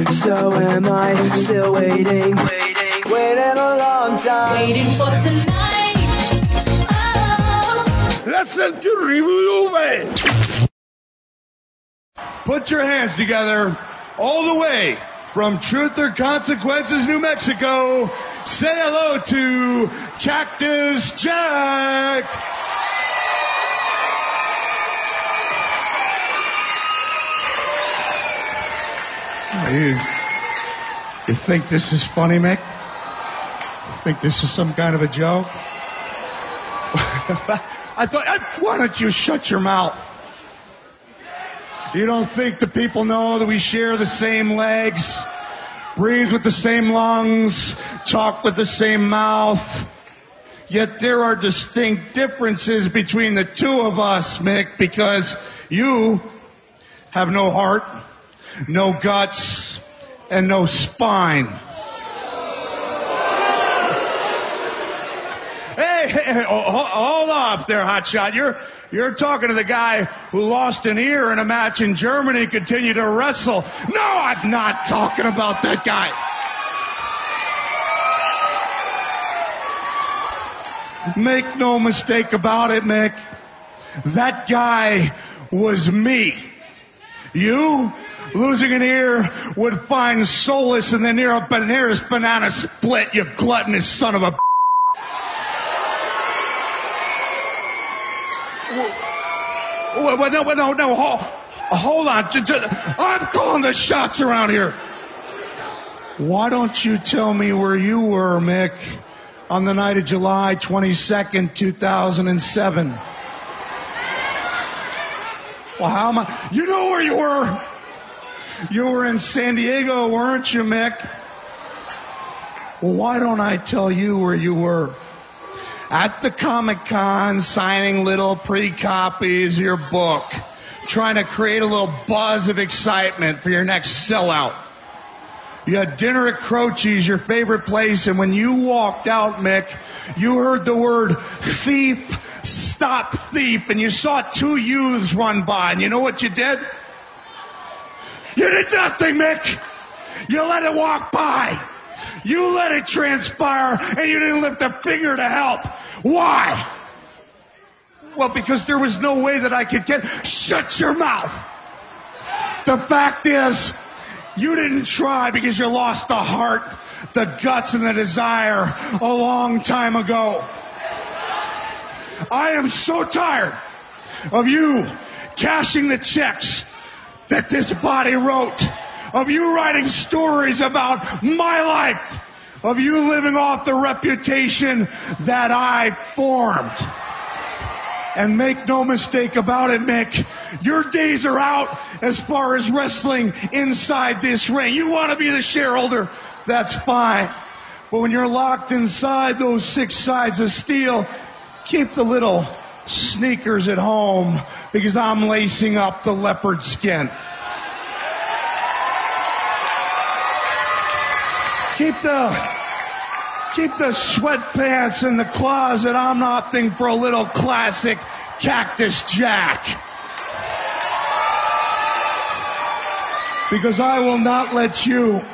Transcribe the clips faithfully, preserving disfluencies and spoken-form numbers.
So am I still waiting, waiting, waiting a long time. Waiting for tonight. Oh. Listen to Review Way. Put your hands together all the way from Truth or Consequences, New Mexico. Say hello to Cactus Jack. You, you think this is funny, Mick? You think this is some kind of a joke? I thought, why don't you shut your mouth? You don't think the people know that we share the same legs, breathe with the same lungs, talk with the same mouth? Yet there are distinct differences between the two of us, Mick, because you have no heart, no guts, and no spine. Hey, hey, hey, hold up there, hotshot. You're you're talking to the guy who lost an ear in a match in Germany and continued to wrestle. No, I'm not talking about that guy. Make no mistake about it, Mick. That guy was me. You, losing an ear, would find solace in the nearest banana split, you gluttonous son of a... Well, no, no, no, hold, hold on. I'm calling the shots around here. Why don't you tell me where you were, Mick, on the night of July twenty-second, two thousand seven? Well, how am I? You know where you were. You were in San Diego, weren't you, Mick? Well, why don't I tell you where you were? At the Comic-Con, signing little pre-copies of your book, trying to create a little buzz of excitement for your next sellout. You had dinner at Croce's, your favorite place, and when you walked out, Mick, you heard the word thief, stop thief, and you saw two youths run by, and you know what you did? You did nothing, Mick. You let it walk by. You let it transpire, and you didn't lift a finger to help. Why? Well, because there was no way that I could get... Shut your mouth. The fact is, you didn't try because you lost the heart, the guts, and the desire a long time ago. I am so tired of you cashing the checks that this body wrote, of you writing stories about my life, of you living off the reputation that I formed. And make no mistake about it, Mick, your days are out as far as wrestling inside this ring. You want to be the shareholder, that's fine. But when you're locked inside those six sides of steel, keep the little sneakers at home, because I'm lacing up the leopard skin. Keep the, keep the sweatpants in the closet. I'm opting for a little classic Cactus Jack. Because I will not let you,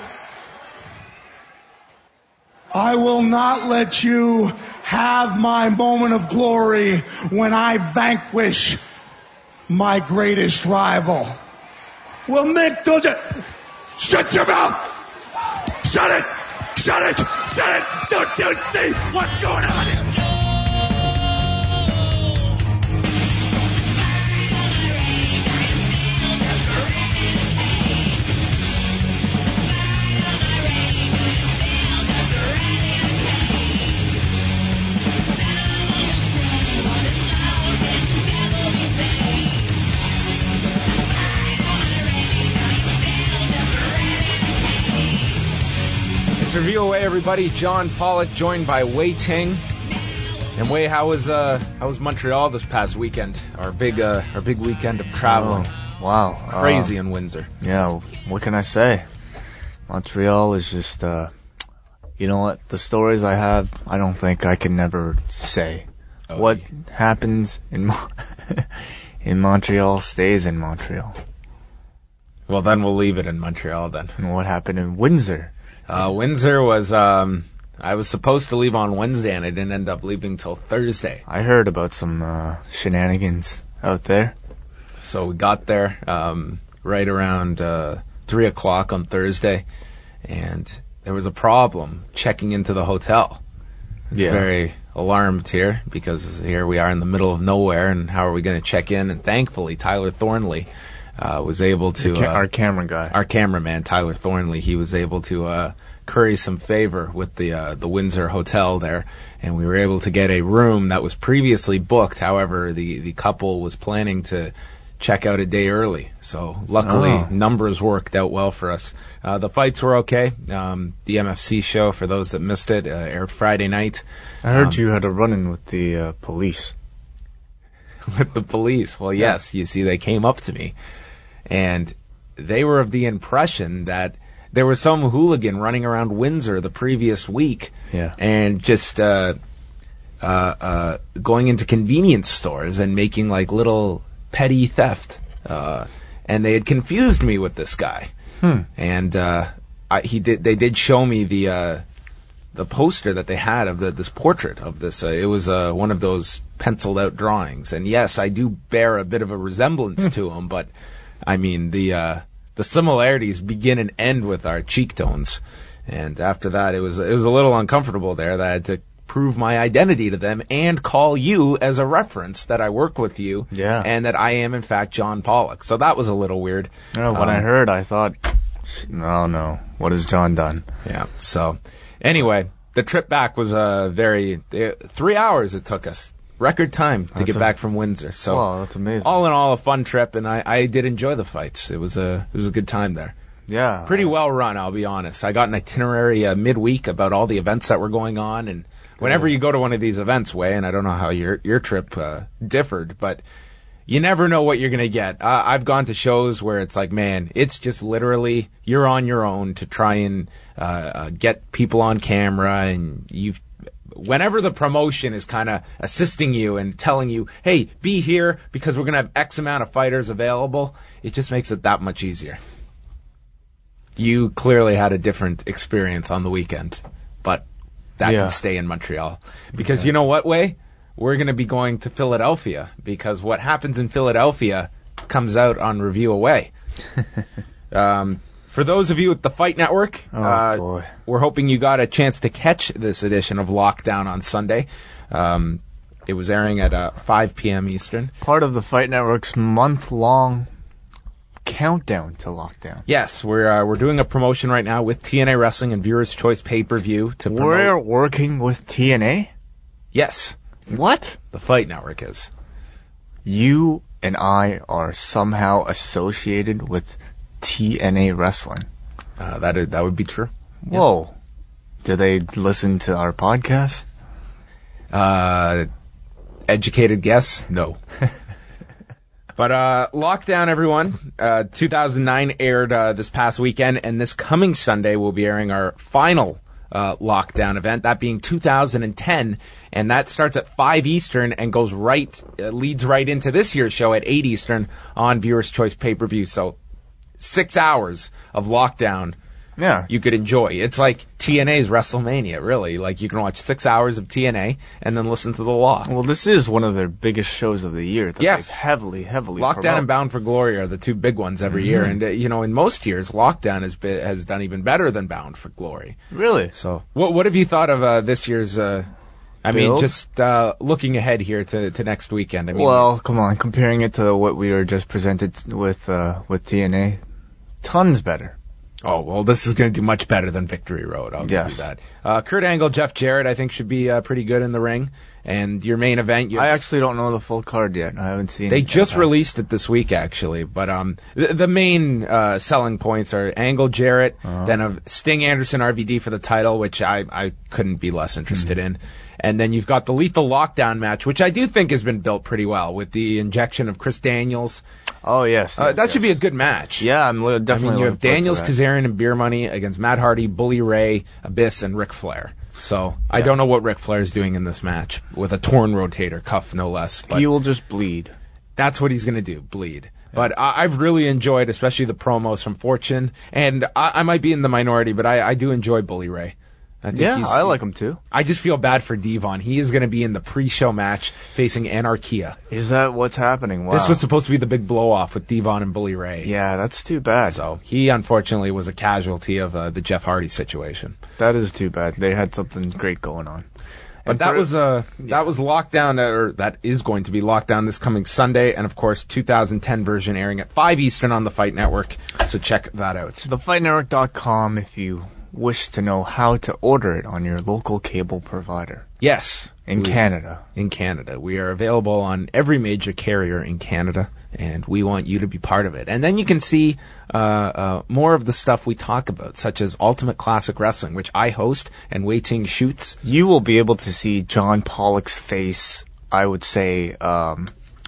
I will not let you have my moment of glory when I vanquish my greatest rival. Well, Mick, don't you, shut your mouth! Shut it! Shut it! Shut it! Don't you see what's going on here? It's a V O A, everybody. John Pollock, joined by Wei Ting. And Wei, how was uh, how was Montreal this past weekend? Our big uh, our big weekend of traveling. Oh, wow, crazy uh, in Windsor. Yeah, what can I say? Montreal is just, uh, you know what? The stories I have, I don't think I can never say. Oh, what yeah. happens in Mo- in Montreal stays in Montreal. Well, then we'll leave it in Montreal then. And what happened in Windsor? Uh, Windsor was, um, I was supposed to leave on Wednesday, and I didn't end up leaving till Thursday. I heard about some uh, shenanigans out there. So we got there um, right around uh, three o'clock on Thursday, and there was a problem checking into the hotel. It's Yeah. very alarmed here, because here we are in the middle of nowhere, and how are we going to check in? And thankfully, Tyler Thornley uh, was able to... Ca- uh, our camera guy. Our cameraman, Tyler Thornley, he was able to uh, curry some favor with the uh, the Windsor Hotel there, and we were able to get a room that was previously booked. However, the, the couple was planning to check out a day early, so luckily Oh. numbers worked out well for us. Uh, the fights were okay. Um, the M F C show, for those that missed it, uh, aired Friday night. I heard um, you had a run-in with the uh, police. With the police. Well, yes, you see, they came up to me, and they were of the impression that there was some hooligan running around Windsor the previous week, Yeah. and just uh, uh, uh, going into convenience stores and making like little petty theft. Uh, and they had confused me with this guy. Hmm. And uh, I, he did. They did show me the uh, the poster that they had of the, this portrait of this. Uh, it was uh, one of those penciled out drawings. And yes, I do bear a bit of a resemblance to him, but I mean the uh, the similarities begin and end with our cheek tones. And after that, it was it was a little uncomfortable there that I had to prove my identity to them and call you as a reference that I work with you, Yeah. and that I am in fact John Pollock. So that was a little weird. You know, when Um, I heard, I thought, no, no, what has John done? Yeah. So anyway, the trip back was uh, very uh, three hours it took us, record time to That's get a- back from Windsor. So Wow, that's amazing. all in all, a fun trip, and I, I did enjoy the fights. It was a it was a good time there. Yeah. Pretty well run, I'll be honest. I got an itinerary uh, midweek about all the events that were going on, and whenever you go to one of these events, Way, and I don't know how your your trip uh, differed, but you never know what you're going to get. Uh, I've gone to shows where it's like, man, it's just literally you're on your own to try and uh, uh, get people on camera, and you've whenever the promotion is kind of assisting you and telling you, hey, be here because we're going to have X amount of fighters available, it just makes it that much easier. You clearly had a different experience on the weekend, but that Yeah. can stay in Montreal. Because you know what, Way? We're going to be going to Philadelphia, because what happens in Philadelphia comes out on Review Away. um, for those of you at the Fight Network, Oh, uh, boy. we're hoping you got a chance to catch this edition of Lockdown on Sunday. Um, it was airing at uh, five p.m. Eastern. Part of the Fight Network's month-long countdown to lockdown. Yes, we're uh, we're doing a promotion right now with T N A Wrestling and Viewers Choice Pay-Per-View to promote. We're working with T N A? Yes, What? the Fight Network is. You and I are somehow associated with T N A Wrestling. Uh, that is, that would be true. Whoa. Do they listen to our podcast? Uh, educated guess? No. But uh, Lockdown, everyone. Uh, two thousand nine aired uh, this past weekend, and this coming Sunday we'll be airing our final uh, Lockdown event, that being two thousand ten, and that starts at five Eastern and goes right, uh, leads right into this year's show at eight Eastern on Viewers Choice Pay-Per-View. So six hours of Lockdown Yeah. you could enjoy. It's like T N A's WrestleMania, really. Like, you can watch six hours of T N A and then listen to The Law. Well, this is one of their biggest shows of the year that Yes. they heavily, heavily Lockdown promote. and Bound for Glory are the two big ones every year. And, uh, you know, in most years, Lockdown has been, has done even better than Bound for Glory. Really? So, what what have you thought of uh, this year's, uh, I mean, Build? just uh, looking ahead here to, to next weekend? I mean, Well, come on, comparing it to what we were just presented with uh, with T N A, tons better. Oh, well, this is going to do much better than Victory Road. I'll Yes. give you that. Uh, Kurt Angle, Jeff Jarrett, I think, should be uh, pretty good in the ring. And your main event, you I have actually don't know the full card yet. I haven't seen They it. just yet. released it this week, actually. But um, the, the main uh, selling points are Angle, Jarrett, Uh-huh. then of Sting, Anderson, R V D for the title, which I, I couldn't be less interested Mm-hmm. in. And then you've got the Lethal Lockdown match, which I do think has been built pretty well with the injection of Chris Daniels. Oh, yes. Uh, yes, that should be a yes. good match. Yeah, I'm li- I definitely mean, you have looking forward to Daniels, that. Kazarian, and Beer Money against Matt Hardy, Bully Ray, Abyss, and Ric Flair. So I don't know what Ric Flair is doing in this match with a torn rotator cuff, no less. But He will just bleed. that's what he's going to do, bleed. But I, I've really enjoyed, especially the promos from Fortune, and I, I might be in the minority, but I, I do enjoy Bully Ray. I think yeah, he's, I like him too. I just feel bad for Devon. He is going to be in the pre-show match facing Anarchia. Is that what's happening? Wow. This was supposed to be the big blow-off with Devon and Bully Ray. Yeah, that's too bad. So he, unfortunately, was a casualty of uh, the Jeff Hardy situation. That is too bad. They had something great going on. But And that for- was uh, yeah. that was Lockdown, or that is going to be Lockdown this coming Sunday, and of course, two thousand ten version airing at five Eastern on the Fight Network. So check that out. the fight network dot com if you wish to know how to order it on your local cable provider Yes, in we- Canada. In Canada, we are available on every major carrier in Canada, and we want you to be part of it. And then you can see uh, uh, more of the stuff we talk about, such as Ultimate Classic Wrestling, which I host and Wei Ting shoots. You will be able to see John Pollock's face, I would say, um,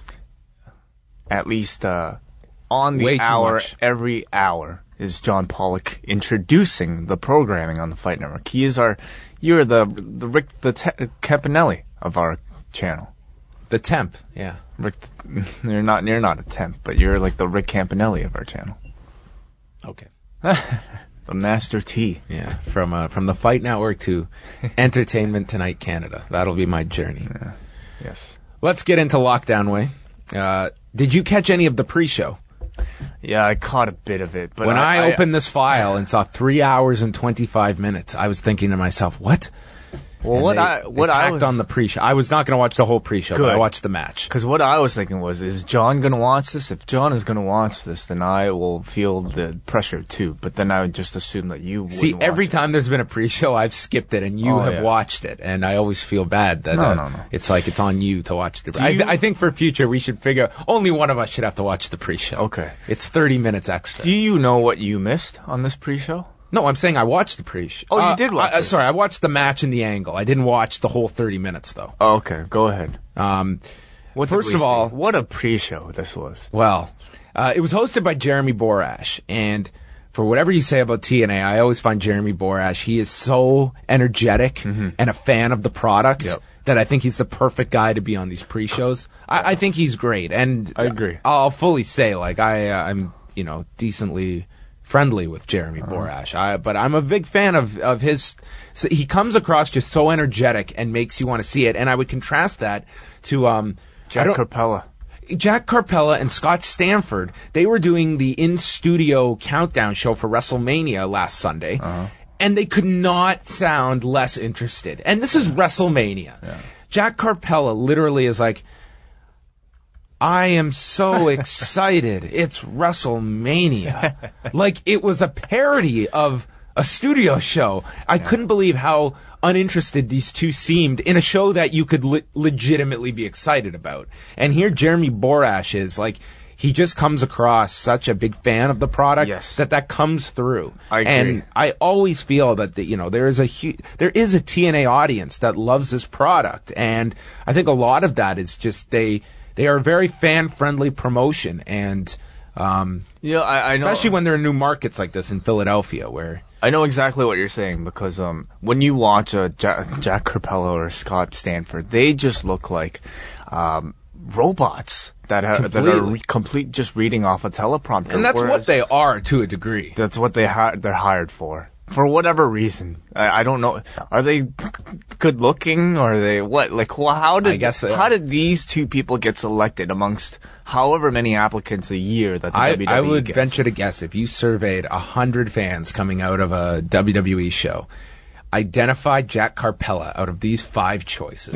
at least uh, on the Way too hour, much. every hour is John Pollock introducing the programming on the Fight Network. He is our, you're the the Rick the Te- Campanelli of our channel. The temp, yeah. Rick, you're not you're not a temp, but you're like the Rick Campanelli of our channel. Okay. The Master T. Yeah, from uh, from the Fight Network to Entertainment Tonight Canada. That'll be my journey. Yeah. Yes. Let's get into Lockdown, Way. Uh, did you catch any of the pre-show? Yeah, I caught a bit of it, but when I, I, I opened this file and saw three hours and twenty-five minutes, I was thinking to myself, what? Well, And what they, I what they I tacked was on the pre-show. I was not going to watch the whole pre-show, but I Good. watched the match. Because what I was thinking was, is John going to watch this? If John is going to watch this, then I will feel the pressure too. But then I would just assume that you would See, every watch time there's been a pre-show, I've skipped it, and you Oh, have yeah. watched it, and I always feel bad that No, uh, no, no. it's like it's on you to watch the. Do I, you- I think for future we should figure only one of us should have to watch the pre-show. Okay. It's thirty minutes extra. it. Do you know what you missed on this pre-show? No, I'm saying I watched the pre-show. Oh, you Uh, did watch I, uh, it. Sorry, I watched the match and the angle. I didn't watch the whole thirty minutes though. Oh, okay, go ahead. Um, What did First we of see? all- what a pre-show this was. Well, uh, it was hosted by Jeremy Borash, and for whatever you say about T N A, I always find Jeremy Borash, he is so energetic and a fan of the product Mm-hmm. Yep. that I think he's the perfect guy to be on these pre-shows. I, I think he's great, and I agree. I'll fully say, like, I, uh, I'm, you know, decently friendly with Jeremy Uh-huh. Borash, I, but I'm a big fan of, of his, so he comes across just so energetic and makes you want to see it, and I would contrast that to, um, I Jack don't- Carpella. Jack Carpella and Scott Stanford, they were doing the in-studio countdown show for WrestleMania last Sunday, Uh-huh. and they could not sound less interested. And this is WrestleMania. Jack Carpella literally is like, I am so excited. It's WrestleMania. Like, it was a parody of a studio show. I couldn't believe how uninterested these two seemed in a show that you could le- legitimately be excited about. And here Jeremy Borash is like, he just comes across such a big fan of the product Yes. that that comes through. I agree. And I always feel that the, you know there is a hu- there is a T N A audience that loves this product, and I think a lot of that is just they they are a very fan friendly promotion, and um, Yeah, I, I know. especially when they're in new markets like this in Philadelphia, where I know exactly what you're saying because um, when you watch a Jack, Jack Carpella or Scott Stanford, they just look like um, robots that ha- that are Completely. re- complete just reading off a teleprompter. and that's what whereas they are to a degree. That's what they hi- they're hired for. For whatever reason, I, I don't know. Are they good looking, or are they what? Like, well, how did I guess they how are. did these two people get selected amongst however many applicants a year that the I, W W E I would gets? venture to guess if you surveyed a hundred fans coming out of a W W E show, identify Jack Carpella out of these five choices,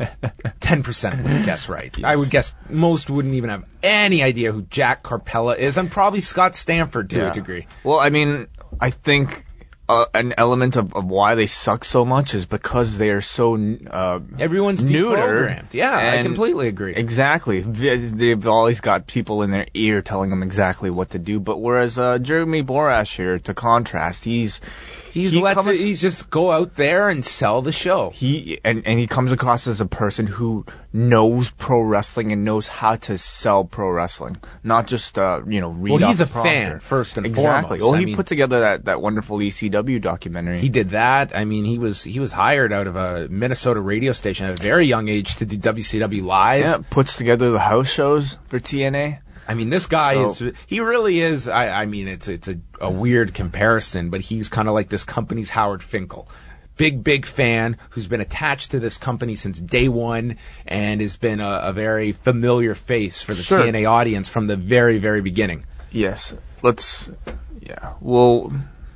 ten percent would guess right. I would guess most wouldn't even have any idea who Jack Carpella is, and probably Scott Stanford to Yeah. a degree. Well, I mean, I think uh, an element of, of why they suck so much is because they are so uh, Everyone's neutered. deprogrammed. Yeah, I And- completely agree. Exactly. They've always got people in their ear telling them exactly what to do. But whereas uh, Jeremy Borash here, to contrast, he's He's he let comes- to, he's just go out there and sell the show. he and, and he comes across as a person who knows pro wrestling and knows how to sell pro wrestling, not just uh, you know read Well, off he's a the prompter. fan first and Exactly. foremost. Well, I he mean- put together that, that wonderful E C W documentary. He did that. I mean, he was he was hired out of a Minnesota radio station at a very young age to do W C W live. yeah, puts together the house shows for T N A. I mean, this guy So- is, he really is, I, I mean, it's it's a, a weird comparison, but he's kind of like this company's Howard Finkel. Big, big fan who's been attached to this company since day one and has been a, a very familiar face for the Sure. T N A audience from the very, very beginning. Yes. Let's. Yeah. Well,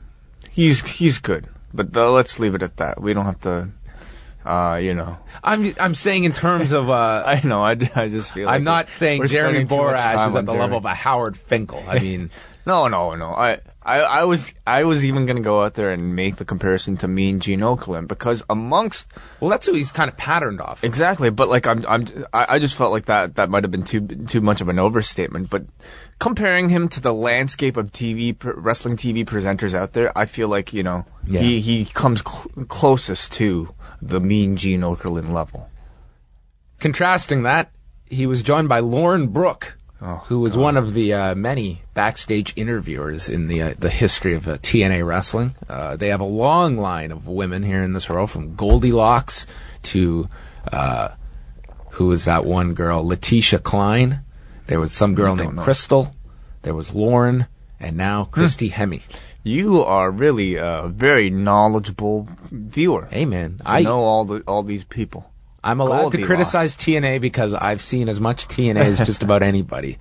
he's he's good, but uh, let's leave it at that. We don't have to. Uh, you know. I'm I'm saying in terms of, uh, I know. I, I just feel. Like I'm not saying we're Jeremy spending too much Borash time is on at the Jeremy. level of a Howard Finkel. I mean, No, no, no. I, I, I was, I was even gonna go out there and make the comparison to Mean Gene Okerlund because amongst well, that's who he's kind of patterned off. exactly, but like I'm, I'm, I I just felt like that that might have been too too much of an overstatement. But comparing him to the landscape of T V pr- wrestling T V presenters out there, I feel like you know Yeah. he he comes cl- closest to the Mean Gene Okerlund level. Contrasting that, he was joined by Lauren Brooke, Oh, who was God. one of the uh, many backstage interviewers in the uh, the history of uh, T N A wrestling. Uh, they have a long line of women here in this row, from Goldilocks to uh, who was that one girl, Letitia Klein. There was some girl Don't named know. Crystal. There was Lauren, and now Christy Hemme. You are really a very knowledgeable viewer. Hey man, to I know all the all these people. I'm allowed to Goldilocks. criticize T N A because I've seen as much T N A as just about anybody.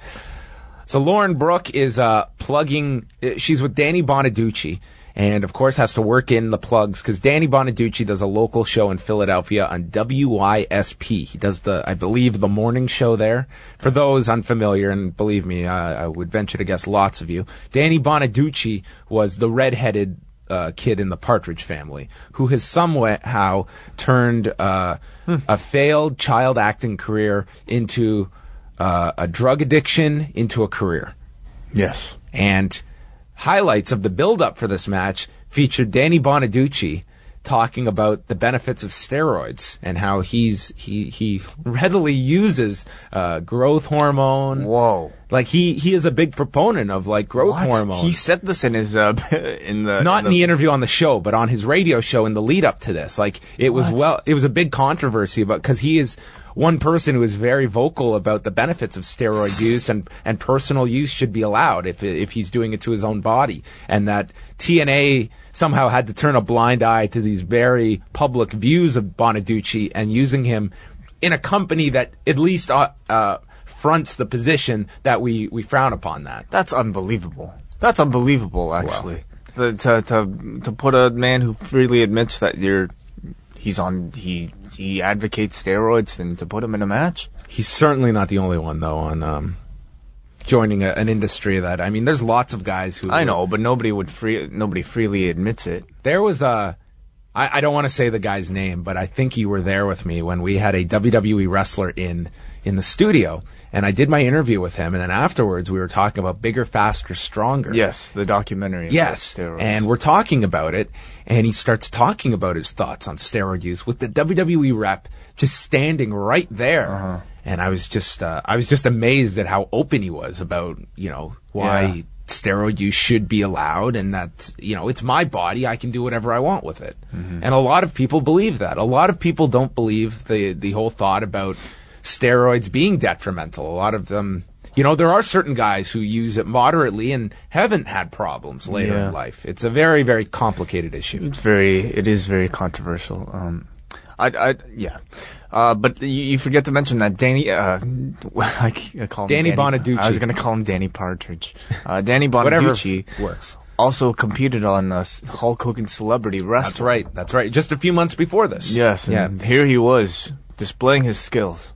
So Lauren Brooke is uh, plugging. uh, She's with Danny Bonaducci, and of course has to work in the plugs because Danny Bonaducci does a local show in Philadelphia on W Y S P. He does the, I believe, the morning show there. For those unfamiliar, and believe me, I, I would venture to guess lots of you, Danny Bonaducci was the redheaded uh, kid in the Partridge Family who has somehow turned uh, a failed child acting career into uh, a drug addiction into a career. Yes. And highlights of the build-up for this match featured Danny Bonaducci talking about the benefits of steroids and how he's he he readily uses uh, growth hormone. Whoa. Like he he is a big proponent of like growth What? hormone. He said this in his uh in the Not in the, the interview on the show, but on his radio show in the lead up to this. Like it was What? well, it was a big controversy about because he is one person who is very vocal about the benefits of steroid use and and personal use should be allowed if if he's doing it to his own body, and that T N A somehow had to turn a blind eye to these very public views of Bonaducci and using him in a company that at least uh, uh fronts the position that we we frown upon that. That's unbelievable. That's unbelievable, actually. The, to to to put a man who freely admits that you're he's on he he advocates steroids and to put him in a match. He's certainly not the only one, though, on um, joining a, an industry that, I mean, there's lots of guys who... I know, but nobody would free nobody freely admits it. There was a... I, I don't want to say the guy's name, but I think you were there with me when we had a W W E wrestler in in the studio, and I did my interview with him, and then afterwards we were talking about Bigger, Faster, Stronger. Yes, the documentary. about Yes, steroids. and we're talking about it, and he starts talking about his thoughts on steroid use with the W W E rep just standing right there. Uh-huh. And I was just, uh, I was just amazed at how open he was about, you know, why Yeah. steroid use should be allowed, and that, you know, it's my body, I can do whatever I want with it. Mm-hmm. And a lot of people believe that. A lot of people don't believe the the whole thought about steroids being detrimental. A lot of them, you know, there are certain guys who use it moderately and haven't had problems later Yeah. in life. It's a very, very complicated issue. It's very, it is very controversial. Um, I, I, yeah. Uh, but you, you forget to mention that Danny, uh, I, I call him Danny Bonaducci. I was gonna call him Danny Partridge. Uh, Danny Whatever Bonaducci works. also competed on uh, Hulk Hogan Celebrity Wrestling. That's right. That's right. Just a few months before this. Yes. Yeah. And here he was displaying his skills.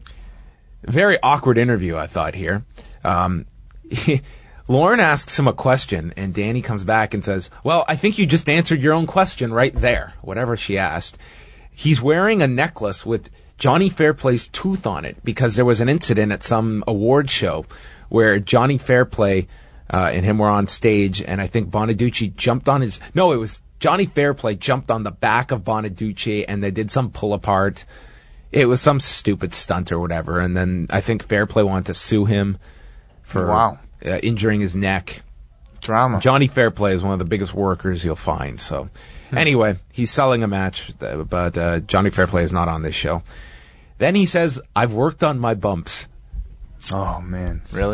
Very awkward interview, I thought, here. Um, Lauren asks him a question, and Danny comes back and says, well, I think you just answered your own question right there, whatever she asked. He's wearing a necklace with Johnny Fairplay's tooth on it because there was an incident at some award show where Johnny Fairplay uh, and him were on stage, and I think Bonaducci jumped on his... No, it was Johnny Fairplay jumped on the back of Bonaducci, and they did some pull-apart. It was some stupid stunt or whatever, and then I think Fairplay wanted to sue him for Wow. uh, injuring his neck. Drama. Johnny Fairplay is one of the biggest workers you'll find. So, anyway, he's selling a match, but uh, Johnny Fairplay is not on this show. Then he says, I've worked on my bumps. Oh man, really?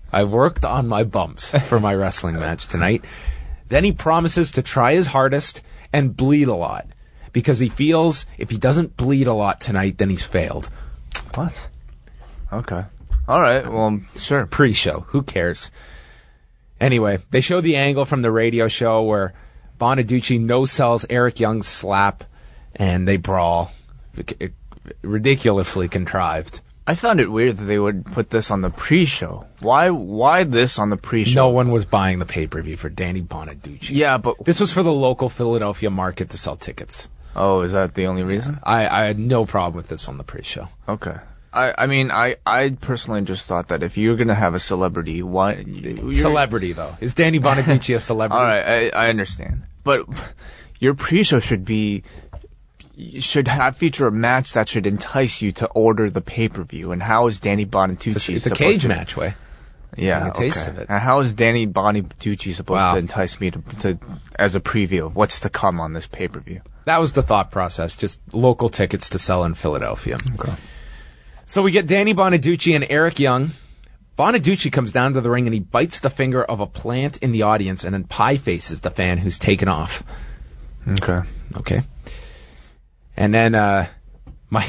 I worked on my bumps for my wrestling match tonight. Then he promises to try his hardest and bleed a lot because he feels if he doesn't bleed a lot tonight, then he's failed. What? Okay. All right. Well, sure. Pre-show. Who cares? Anyway, they show the angle from the radio show where Bonaducci no-sells Eric Young's slap, and they brawl. Ridiculously contrived. I found it weird that they would put this on the pre-show. Why Why this on the pre-show? No one was buying the pay-per-view for Danny Bonaducci. Yeah, but... This was for the local Philadelphia market to sell tickets. Oh, is that the only reason? I, I had no problem with this on the pre-show. Okay. I, I mean, I, I personally just thought that if you're going to have a celebrity, why... Celebrity, though. Is Danny Bonaducci a celebrity? All right, I, I understand. But your pre-show should be... should have feature a match that should entice you to order the pay-per-view. And how is Danny Bonaducci it's a, it's supposed a cage to... match, way. Yeah, okay. Of it. And how is Danny Bonaducci supposed wow. to entice me to, to as a preview of what's to come on this pay-per-view? That was the thought process, just local tickets to sell in Philadelphia. Okay. So we get Danny Bonaducci and Eric Young. Bonaducci comes down to the ring and he bites the finger of a plant in the audience and then pie faces the fan who's taken off. Okay. Okay. And then uh, my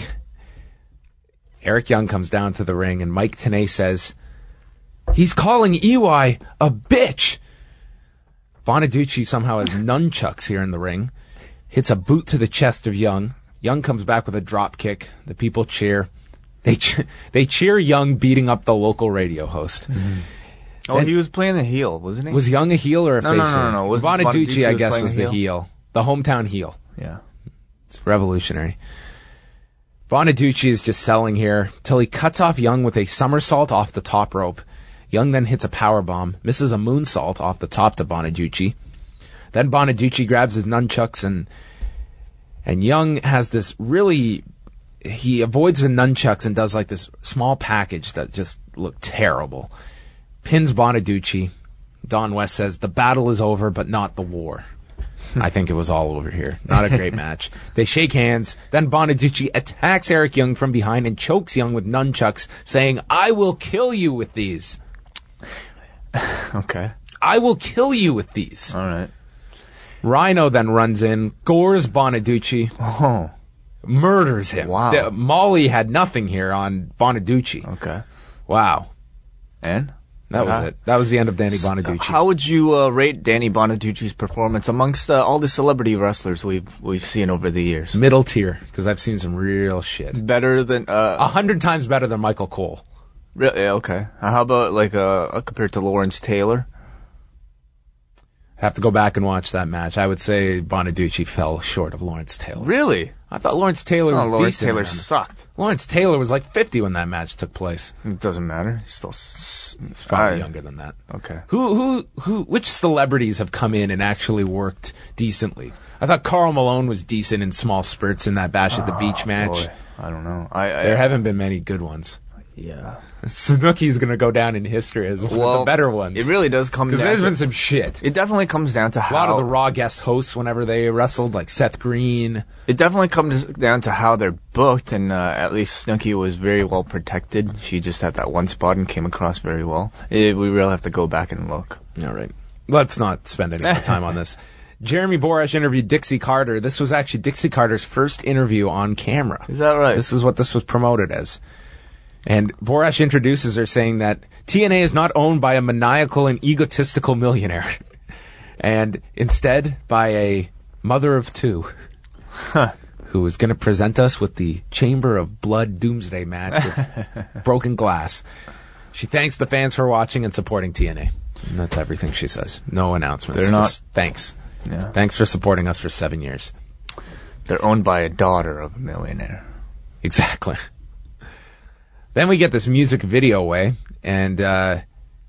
Eric Young comes down to the ring and Mike Tenay says, he's calling E Y a bitch. Bonaducci somehow has nunchucks here in the ring. Hits a boot to the chest of Young. Young comes back with a drop kick. The people cheer. They ch- they cheer Young beating up the local radio host. Mm-hmm. Oh, and he was playing the heel, wasn't he? Was Young a heel or a no, face? No, no, no, no. Was Bonaducci, Bonaducci I was guess, was the heel? heel. The hometown heel. Yeah. It's revolutionary. Bonaducci is just selling here till he cuts off Young with a somersault off the top rope. Young then hits a powerbomb, misses a moonsault off the top to Bonaducci. Then Bonaducci grabs his nunchucks and and Young has this really... He avoids the nunchucks and does like this small package that just looked terrible. Pins Bonaducci. Don West says, the battle is over, but not the war. I think it was all over here. Not a great match. They shake hands. Then Bonaducci attacks Eric Young from behind and chokes Young with nunchucks, saying, I will kill you with these. Okay. I will kill you with these. All right. Rhino then runs in, gores Bonaducci, Oh. murders him. Wow. The, Molly had nothing here on Bonaducci. Okay. Wow. And? That was Uh, it. That was the end of Danny Bonaducci. How would you uh, rate Danny Bonaducci's performance amongst uh, all the celebrity wrestlers we've we've seen over the years? Middle tier, because I've seen some real shit. Better than uh, A hundred times better than Michael Cole. Really? Yeah, okay. Uh, how about like uh, compared to Lawrence Taylor? Have to go back and watch that match. I would say Bonaducci fell short of Lawrence Taylor. Really? I thought Lawrence Taylor was Oh, Lawrence decent. Taylor man. sucked. Lawrence Taylor was like fifty when that match took place. It doesn't matter. He's still. S- He's probably I- younger than that. Okay. Who, who, who, which celebrities have come in and actually worked decently? I thought Karl Malone was decent in small spurts in that Bash at the Beach Oh, match. boy. I don't know. I, I There haven't been many good ones. Yeah. Snooki's going to go down in history as one Well, of the better ones. It really does come Because down there's to... been some shit. It definitely comes down to A how... lot of the Raw guest hosts, whenever they wrestled, like Seth Green. It definitely comes down to how they're booked, and uh, at least Snooki was very well protected. She just had that one spot and came across very well. It, we really have to go back and look. All right. Let's not spend any more time on this. Jeremy Borash interviewed Dixie Carter. This was actually Dixie Carter's first interview on camera. Is that right? This is what this was promoted as. And Borash introduces her saying that T N A is not owned by a maniacal and egotistical millionaire, and instead by a mother of two Huh. who is going to present us with the Chamber of Blood Doomsday match with broken glass. She thanks the fans for watching and supporting T N A. And that's everything she says. No announcements. They're not- Just thanks. Yeah. Thanks for supporting us for seven years. They're owned by a daughter of a millionaire. Exactly. Then we get this music video way, and uh,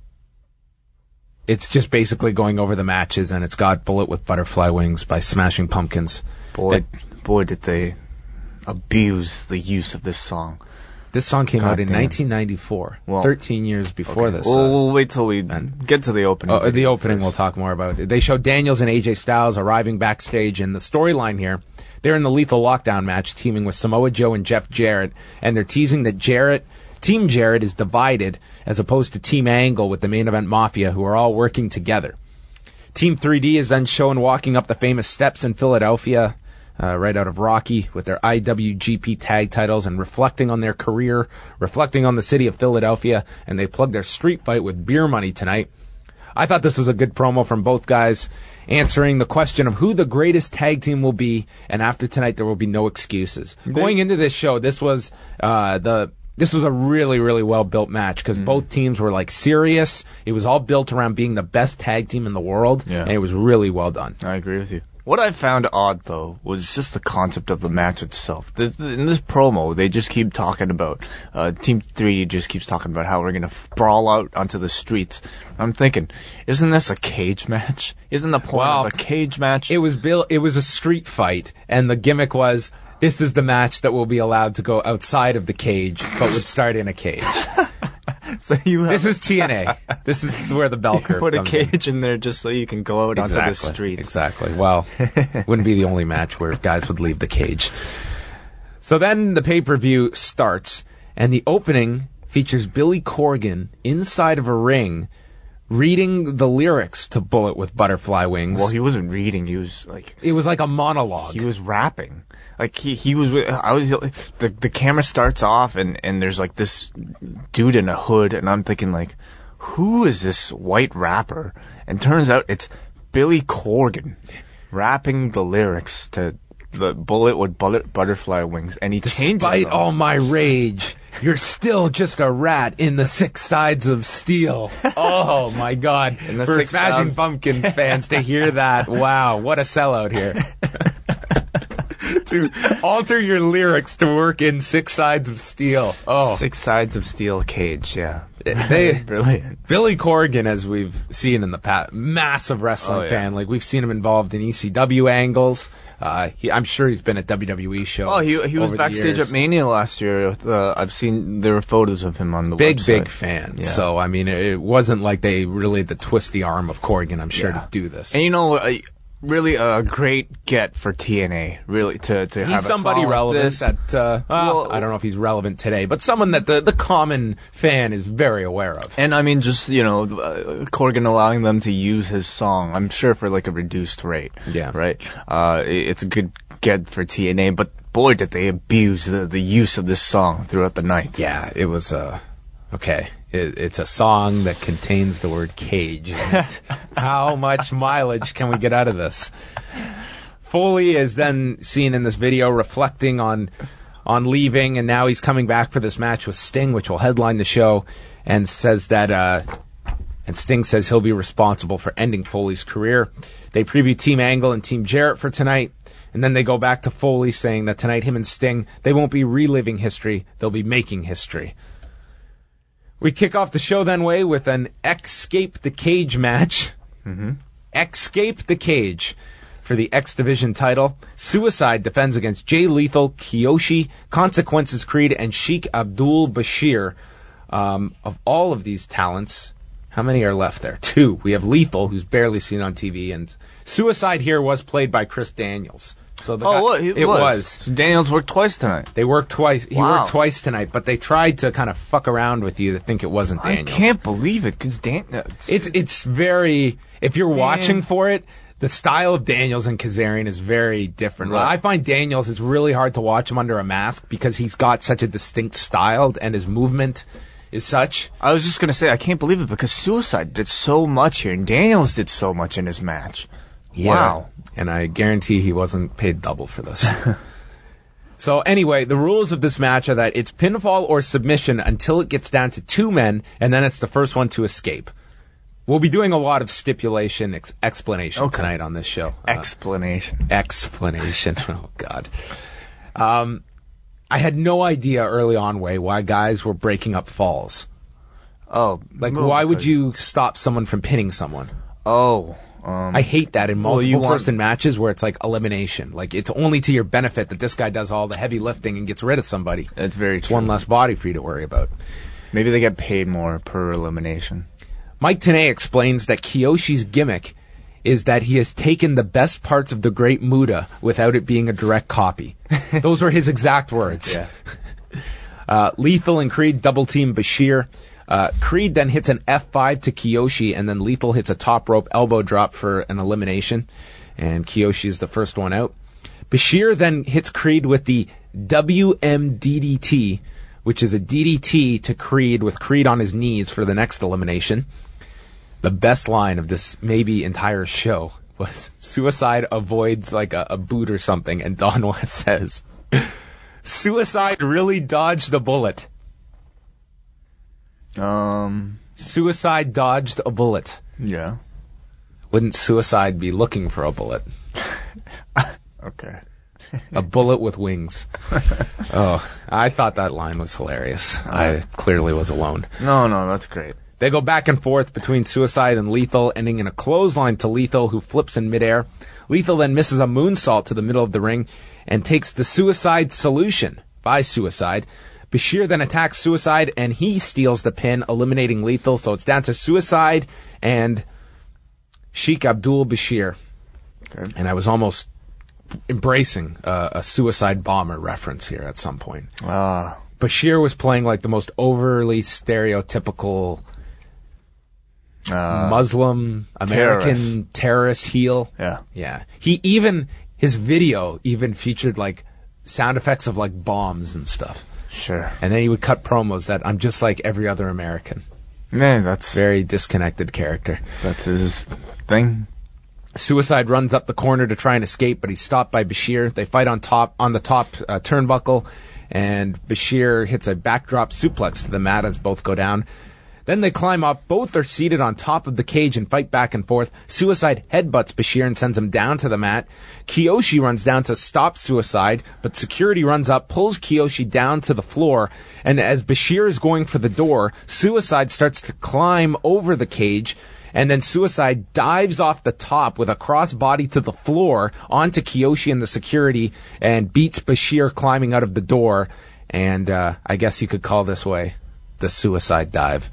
it's just basically going over the matches, and it's got Bullet with Butterfly Wings by Smashing Pumpkins. Boy, That- boy, did they abuse the use of this song. This song came God out in damn. nineteen ninety-four, Well, thirteen years before Okay. this. We'll, uh, we'll wait till we man. get to the opening. Oh, the video opening first. we'll talk more about. They show Daniels and A J Styles arriving backstage, and the storyline here, they're in the Lethal Lockdown match, teaming with Samoa Joe and Jeff Jarrett, and they're teasing that Jarrett Team Jarrett is divided as opposed to Team Angle with the Main Event Mafia, who are all working together. Team three D is then shown walking up the famous steps in Philadelphia, uh, right out of Rocky, with their I W G P tag titles and reflecting on their career, reflecting on the city of Philadelphia, and they plug their street fight with beer money tonight. I thought this was a good promo from both guys, answering the question of who the greatest tag team will be, and after tonight there will be no excuses. They, Going into this show, this was uh, the this was a really, really well-built match, because mm-hmm. both teams were like serious. It was all built around being the best tag team in the world, yeah. and it was really well done. I agree with you. What I found odd, though, was just the concept of the match itself. The, the, in this promo, they just keep talking about, uh, Team three just keeps talking about how we're going to brawl out onto the streets. I'm thinking, isn't this a cage match? Isn't the point well, of a cage match? It was Bill. It was a street fight, and the gimmick was, this is the match that will be allowed to go outside of the cage, but would start in a cage. So you have this is T N A. This is where the bell curve put a comes cage in. in there just so you can go out exactly, onto the street. Exactly. Well, wouldn't be the only match where guys would leave the cage. So then the pay-per-view starts, and the opening features Billy Corgan inside of a ring reading the lyrics to Bullet with Butterfly Wings. Well, he wasn't reading. He was like... It was like a monologue. He was rapping. Like, he, he was... I was... The, the camera starts off, and, and there's, like, this dude in a hood, and I'm thinking, like, who is this white rapper? And turns out it's Billy Corgan rapping the lyrics to the Bullet with bullet, Butterfly Wings, and he changes Despite all my rage, you're still just a rat in the six sides of steel. Oh, my God. For Smashing Pumpkin fans to hear that, wow, what a sellout here. To alter your lyrics to work in Six Sides of Steel. Oh, Six Sides of Steel cage, yeah. They, Brilliant. Billy Corgan, as we've seen in the past, massive wrestling oh, yeah. fan. Like, we've seen him involved in E C W angles. Uh, he, I'm sure he's been at W W E shows. Oh, he he was backstage at Mania last year. Uh, I've seen there were photos of him on the big, website. Big, big fan. Yeah. So, I mean, it, it wasn't like they really had to twist the arm of Corgan, I'm sure, yeah. to do this. And you know, uh, really a great get for T N A, really, to, to he's have somebody a song relevant like this. that, uh, well, well, I don't know if he's relevant today, but someone that the, the common fan is very aware of. And I mean, just, you know, uh, Corgan allowing them to use his song, I'm sure for like a reduced rate. Yeah. Right? Uh, it, it's a good get for T N A, but boy, did they abuse the, the use of this song throughout the night. Yeah, it was, uh, okay. It, it's a song that contains the word cage. How much mileage can we get out of this? Foley is then seen in this video reflecting on on leaving, and now he's coming back for this match with Sting, which will headline the show, and says that uh, and Sting says he'll be responsible for ending Foley's career. They preview Team Angle and Team Jarrett for tonight, and then they go back to Foley saying that tonight him and Sting, they won't be reliving history, they'll be making history. We kick off the show then, Way, with an Escape the Cage match. Mm-hmm. Escape the Cage for the X Division title. Suicide defends against Jay Lethal, Kiyoshi, Consequences Creed, and Sheikh Abdul Bashir. Um, of all of these talents, how many are left there? Two. We have Lethal, who's barely seen on T V, and Suicide here was played by Chris Daniels. So the oh, guy, what? It, it was. was. So Daniels worked twice tonight. They worked twice. He wow. worked twice tonight, but they tried to kind of fuck around with you to think it wasn't Daniels. I can't believe it, because Dan. It's it's very. If you're Man. watching for it, the style of Daniels and Kazarian is very different. Right. I find Daniels, it's really hard to watch him under a mask because he's got such a distinct style and his movement is such. I was just gonna say I can't believe it because Suicide did so much here, and Daniels did so much in his match. Yeah. Wow. And I guarantee he wasn't paid double for this. So anyway, the rules of this match are that it's pinfall or submission until it gets down to two men, and then it's the first one to escape. We'll be doing a lot of stipulation ex- explanation okay. tonight on this show. Explanation. Uh, explanation. Oh, God. Um, I had no idea early on, Way, why guys were breaking up falls. Oh. Like, why would you stop someone from pinning someone? Oh. Um, I hate that in multiple well, person want... matches where it's like elimination. Like, it's only to your benefit that this guy does all the heavy lifting and gets rid of somebody. That's very it's true. One less body for you to worry about. Maybe they get paid more per elimination. Mike Tenay explains that Kiyoshi's gimmick is that he has taken the best parts of the Great Muta without it being a direct copy. Those were his exact words. Yeah. Uh, Lethal and Creed double team Bashir. Uh, Creed then hits an F five to Kiyoshi, and then Lethal hits a top rope elbow drop for an elimination. And Kiyoshi is the first one out. Bashir then hits Creed with the W M D D T, which is a D D T to Creed with Creed on his knees for the next elimination. The best line of this maybe entire show was Suicide avoids like a, a boot or something, and Don West says, Suicide really dodged the bullet. Um. Suicide dodged a bullet. Yeah. Wouldn't Suicide be looking for a bullet? Okay. A bullet with wings. Oh, I thought that line was hilarious. I clearly was alone. No, no, that's great. They go back and forth between Suicide and Lethal, ending in a clothesline to Lethal, who flips in midair. Lethal then misses a moonsault to the middle of the ring and takes the Suicide Solution by Suicide. Bashir then attacks Suicide, and he steals the pin, eliminating Lethal. So it's down to Suicide and Sheikh Abdul Bashir. Okay. And I was almost embracing uh, a Suicide Bomber reference here at some point. Ah. Bashir was playing like the most overly stereotypical Uh, Muslim American terrorist. terrorist heel. Yeah. Yeah. He even, his video even featured like sound effects of like bombs and stuff. Sure. And then he would cut promos that I'm just like every other American. Man, that's Very disconnected character. that's his thing. Suicide runs up the corner to try and escape, but he's stopped by Bashir. They fight on top, on the top uh, turnbuckle, and Bashir hits a backdrop suplex to the mat as both go down. Then they climb up. Both are seated on top of the cage and fight back and forth. Suicide headbutts Bashir and sends him down to the mat. Kiyoshi runs down to stop Suicide, but security runs up, pulls Kiyoshi down to the floor, and as Bashir is going for the door, Suicide starts to climb over the cage, and then Suicide dives off the top with a crossbody to the floor onto Kiyoshi and the security and beats Bashir climbing out of the door. And uh, I guess you could call this way the Suicide Dive.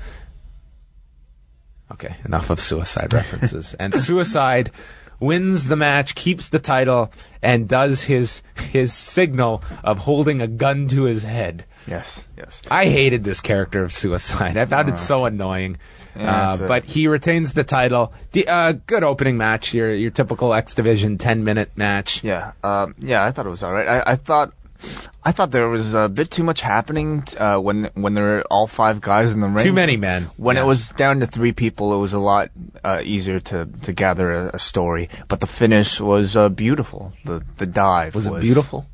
Okay, enough of Suicide references. And Suicide wins the match, keeps the title, and does his his signal of holding a gun to his head. Yes, yes. I hated this character of Suicide. I found Uh, it so annoying. Yeah, uh, it's a- but he retains the title. The, uh, good opening match, your your typical X Division ten minute match. Yeah, um, yeah. I thought it was all right. I, I thought, I thought there was a bit too much happening uh, when when there were all five guys in the ring. Too many men. When Yeah. it was down to three people, it was a lot uh, easier to to gather a, a story. But the finish was uh, beautiful. The the dive Was was it beautiful?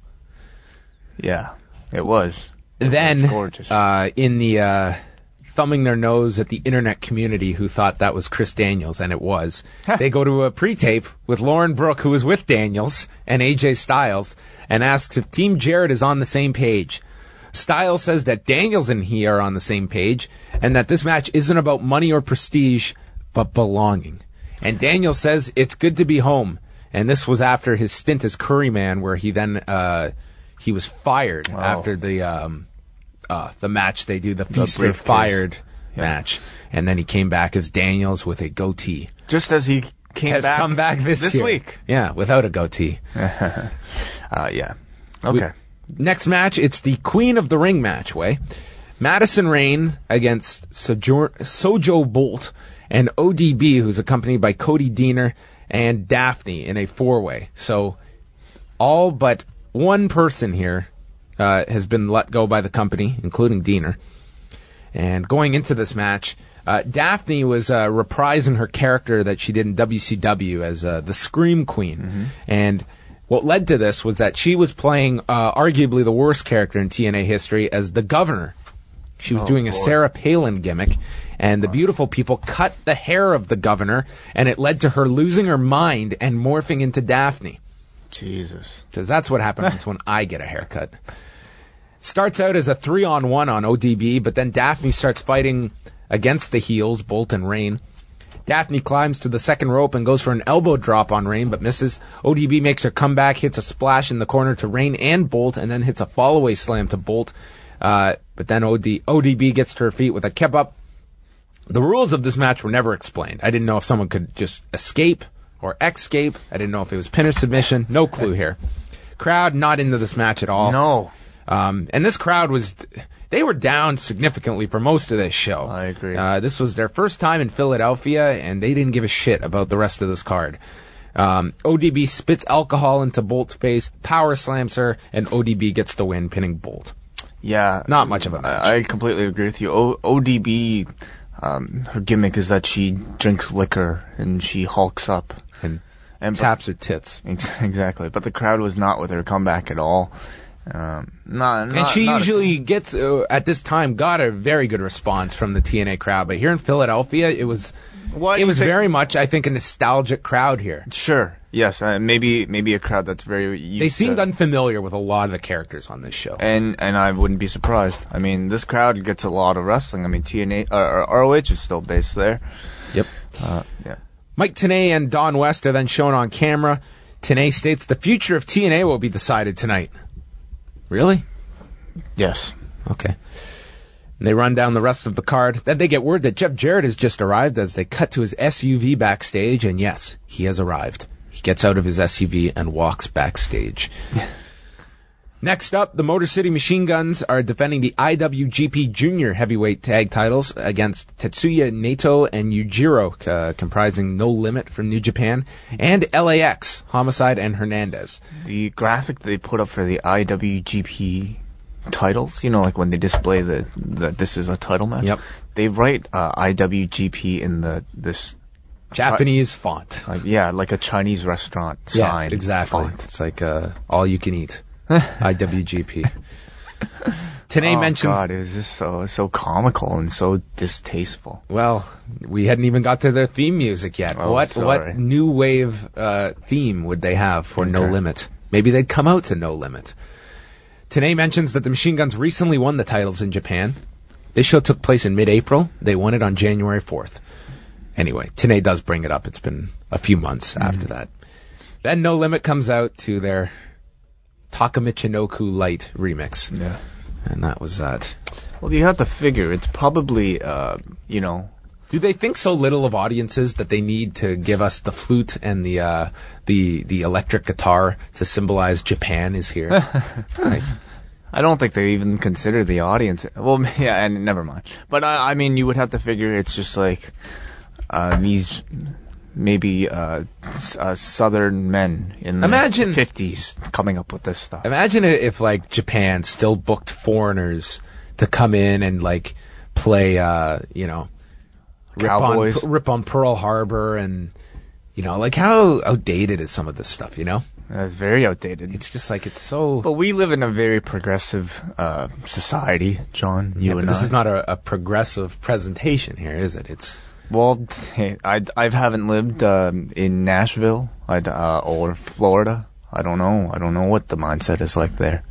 Yeah, it was. It Then, was gorgeous. uh, in the uh, thumbing their nose at the internet community who thought that was Chris Daniels, and it was, they go to a pre-tape with Lauren Brooke, who is with Daniels, and A J Styles, and asks if Team Jarrett is on the same page. Styles says that Daniels and he are on the same page, and that this match isn't about money or prestige, but belonging. And Daniels says it's good to be home. And this was after his stint as Curryman, where he then uh, he was fired Oh. after the um, uh, the match they do, the The Feast or briefcase. Fired Yeah. match. And then he came back as Daniels with a goatee. Just as he came Has back come back this, this year. week. Yeah, without a goatee. uh, yeah. Okay. Next match, it's the Queen of the Ring match, way. Madison Rayne against Sojor- Sojo Bolt and O D B, who's accompanied by Cody Deaner and Daphne in a four-way. So all but one person here uh, has been let go by the company, including Deaner. And going into this match, uh, Daphne was uh, reprising her character that she did in W C W as uh, the Scream Queen. Mm-hmm. And what led to this was that she was playing uh, arguably the worst character in T N A history as the Governor. She was Oh, doing a boy. Sarah Palin gimmick, and the beautiful people cut the hair of the Governor, and it led to her losing her mind and morphing into Daphne. Jesus. Because that's what happens when I get a haircut. Starts out as a three-on-one on O D B, but then Daphne starts fighting against the heels, Bolt and Rayne. Daphne climbs to the second rope and goes for an elbow drop on Rayne, but misses. O D B makes her comeback, hits a splash in the corner to Rayne and Bolt, and then hits a fall-away slam to Bolt. Uh, but then O D, O D B gets to her feet with a kip up. The rules of this match were never explained. I didn't know if someone could just escape or escape. I didn't know if it was pin or submission. No clue here. Crowd not into this match at all. No. Um, and this crowd was, they were down significantly for most of this show. I agree. Uh, this was their first time in Philadelphia, and they didn't give a shit about the rest of this card. Um, O D B spits alcohol into Bolt's face, power slams her, and O D B gets the win, pinning Bolt. Yeah. Not much of a match. I, I completely agree with you. O- ODB, um, her gimmick is that she drinks liquor and she hulks up. And, and taps her tits. Exactly. But the crowd was not with her comeback at all. Um, not, not, and she not usually a, gets, uh, at this time, got a very good response from the T N A crowd. But here in Philadelphia, it was what it was think? very much, I think, a nostalgic crowd here. Sure. Yes. Uh, maybe maybe a crowd that's very used They seemed to, unfamiliar with a lot of the characters on this show. And and I wouldn't be surprised. I mean, this crowd gets a lot of wrestling. I mean, T N A or, or R O H is still based there. Yep. Uh, yeah. Mike Tenay and Don West are then shown on camera. Tenay states the future of T N A will be decided tonight. Really? Yes. Okay. And they run down the rest of the card. Then they get word that Jeff Jarrett has just arrived as they cut to his S U V backstage. And yes, he has arrived. He gets out of his S U V and walks backstage. Next up, the Motor City Machine Guns are defending the I W G P Junior Heavyweight Tag Titles against Tetsuya Naito and Yujiro, uh, comprising No Limit from New Japan, and L A X, Homicide and Hernandez. The graphic they put up for the I W G P titles, you know, like when they display the, the this is a title match. Yep. They write uh, I W G P in the this Japanese font. Like, yeah, like a Chinese restaurant Yes, sign. exactly. Font. It's like uh, all you can eat. I W G P. Tenay oh, mentions. God, it was just so so comical and so distasteful. Well, we hadn't even got to their theme music yet. Oh, what sorry. what new wave uh, theme would they have for No Okay. Limit? Maybe they'd come out to No Limit. Tenay mentions that the Machine Guns recently won the titles in Japan. This show took place in mid-April. They won it on January fourth. Anyway, Tenay does bring it up. It's been a few months mm-hmm. after that. Then No Limit comes out to their Takamichinoku Light remix. Yeah. And that was that. Well, you have to figure it's probably, uh, you know. Do they think so little of audiences that they need to give us the flute and the uh, the the electric guitar to symbolize Japan is here? Right. I don't think they even consider the audience. Well, yeah, and never mind. But I, I mean, you would have to figure it's just like uh, these maybe uh, s- uh, southern men in Imagine- the fifties coming up with this stuff. Imagine if like Japan still booked foreigners to come in and like play, uh, you know, rip Cowboys. on, rip on Pearl Harbor and, you know, like how outdated is some of this stuff, you know? That's very outdated. It's just like it's so. But we live in a very progressive uh, society, John. You yeah, but and this I. is not a, a progressive presentation here, is it? It's Well, hey, I, I haven't lived um, in Nashville I'd, uh, or Florida. I don't know. I don't know what the mindset is like there.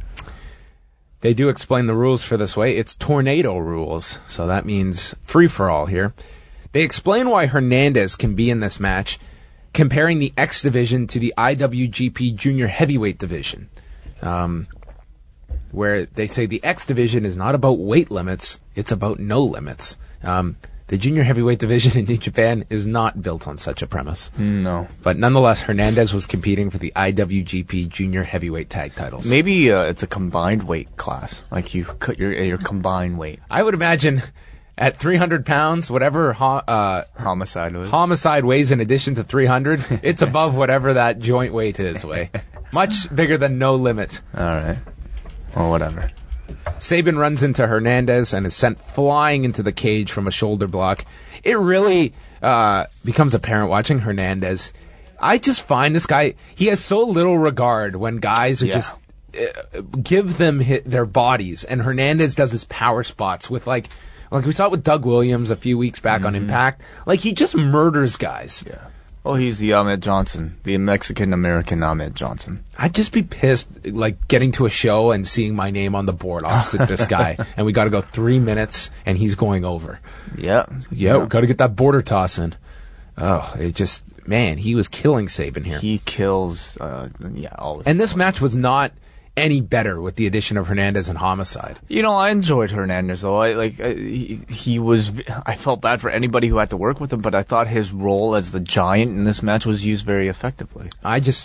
They do explain the rules for this way. It's tornado rules, so that means free for all here. They explain why Hernandez can be in this match, comparing the X division to the I W G P Junior Heavyweight division, um, where they say the X division is not about weight limits, it's about no limits. Um, the Junior Heavyweight division in New Japan is not built on such a premise. No. But nonetheless, Hernandez was competing for the I W G P Junior Heavyweight tag titles. Maybe uh, it's a combined weight class. Like you cut your your combined weight. I would imagine at three hundred pounds, whatever ho- uh, Homicide was. Homicide weighs in addition to three hundred, it's above whatever that joint weight is weigh. Much bigger than No Limit. All right. Well, whatever. Sabin runs into Hernandez and is sent flying into the cage from a shoulder block. It really uh, becomes apparent watching Hernandez. I just find this guy, he has so little regard when guys are Yeah. just uh, give them hit their bodies, and Hernandez does his power spots with like, like we saw it with Doug Williams a few weeks back mm-hmm. on Impact. Like he just murders guys. Yeah. Oh, he's the Ahmed Johnson, the Mexican-American Ahmed Johnson. I'd just be pissed, like, getting to a show and seeing my name on the board opposite this guy, and we got to go three minutes, and he's going over. Yeah. Yeah, we got to get that border toss in. Oh, it just, man, he was killing Sabin here. He kills, uh, yeah, all his and this opponents. match was not any better with the addition of Hernandez and Homicide. You know, I enjoyed Hernandez though. I like I, he, he was. I felt bad for anybody who had to work with him, but I thought his role as the giant in this match was used very effectively. I just,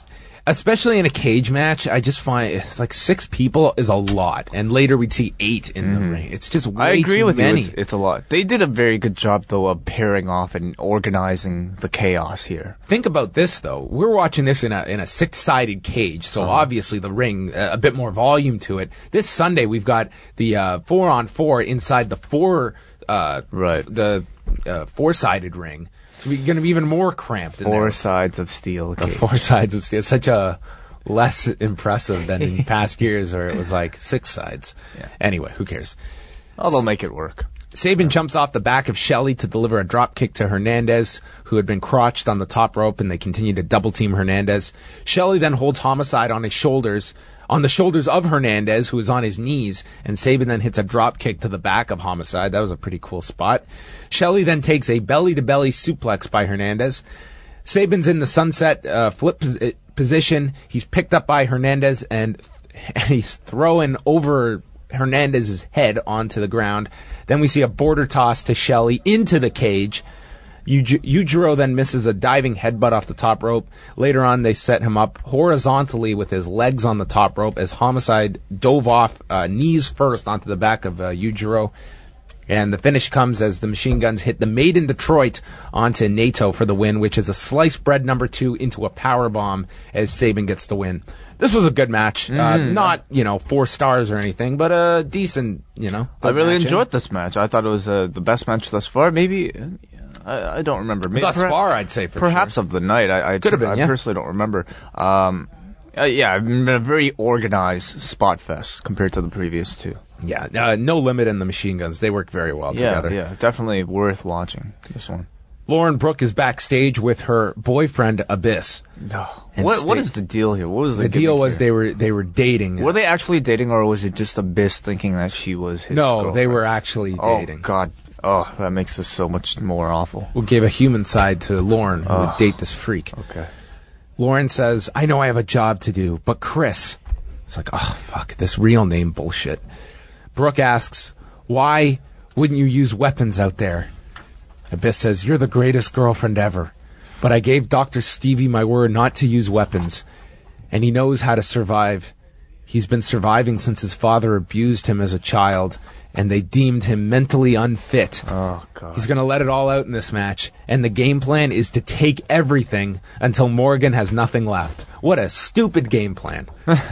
Especially in a cage match, I just find it's like six people is a lot, and later we'd see eight in Mhm. the ring. It's just way I agree too with many. you. It's, it's a lot. They did a very good job, though, of pairing off and organizing the chaos here. Think about this, though. We're watching this in a in a six-sided cage, so Uh-huh. obviously the ring, uh, a bit more volume to it. This Sunday, we've got the uh, four-on-four inside the four, uh, Right. the uh, four-sided ring. So we're going to be even more cramped in Four there. sides of steel The cage. four sides of steel. Such a less impressive than in past years where it was like six sides. Yeah. Anyway, who cares? Oh, they'll make it work. Sabin jumps off the back of Shelley to deliver a drop kick to Hernandez, who had been crotched on the top rope, and they continue to double team Hernandez. Shelley then holds Homicide on his shoulders, on the shoulders of Hernandez, who is on his knees, and Sabin then hits a drop kick to the back of Homicide. That was a pretty cool spot. Shelley then takes a belly-to-belly suplex by Hernandez. Sabin's in the sunset uh, flip pos- position. He's picked up by Hernandez, and, and he's throwing over Hernandez's head onto the ground. Then we see a border toss to Shelley into the cage. Yuj- Yujiro then misses a diving headbutt off the top rope. Later on, they set him up horizontally with his legs on the top rope as Homicide dove off uh, knees first onto the back of uh, Yujiro. And the finish comes as the Machine Guns hit the Made in Detroit onto Naito for the win, which is a sliced bread number two into a power bomb as Sabin gets the win. This was a good match. Uh, Mhm. not, you know, four stars or anything, but a decent, you know. I really match. enjoyed this match. I thought it was uh, the best match thus far. Maybe, uh, I, I don't remember. Maybe Thus perhaps- far, I'd say for Perhaps sure. of the night. I, I Could have been, I yeah. personally don't remember. Um, uh, yeah, been a very organized spot fest compared to the previous two. Yeah, uh, No Limit and the Machine Guns, they work very well Yeah, together. yeah, definitely worth watching this one. Lauren Brooke is backstage with her boyfriend Abyss. No. And What what Sta- is the deal here? What was the, The deal gimmick was here? they were they were dating. Were they actually dating, or was it just Abyss thinking that she was his no, they girlfriend? were actually Oh dating. God. Oh, that makes this so much more awful. We'll give a human side to Lauren, who would Oh. date this freak. Okay. Lauren says, I know I have a job to do, but Chris. It's like, oh, fuck, this real name bullshit. Brooke asks, why wouldn't you use weapons out there? Abyss says, you're the greatest girlfriend ever. But I gave Doctor Stevie my word not to use weapons. And he knows how to survive. He's been surviving since his father abused him as a child, and they deemed him mentally unfit. Oh God. He's going to let it all out in this match, and the game plan is to take everything until Morgan has nothing left. What a stupid game plan.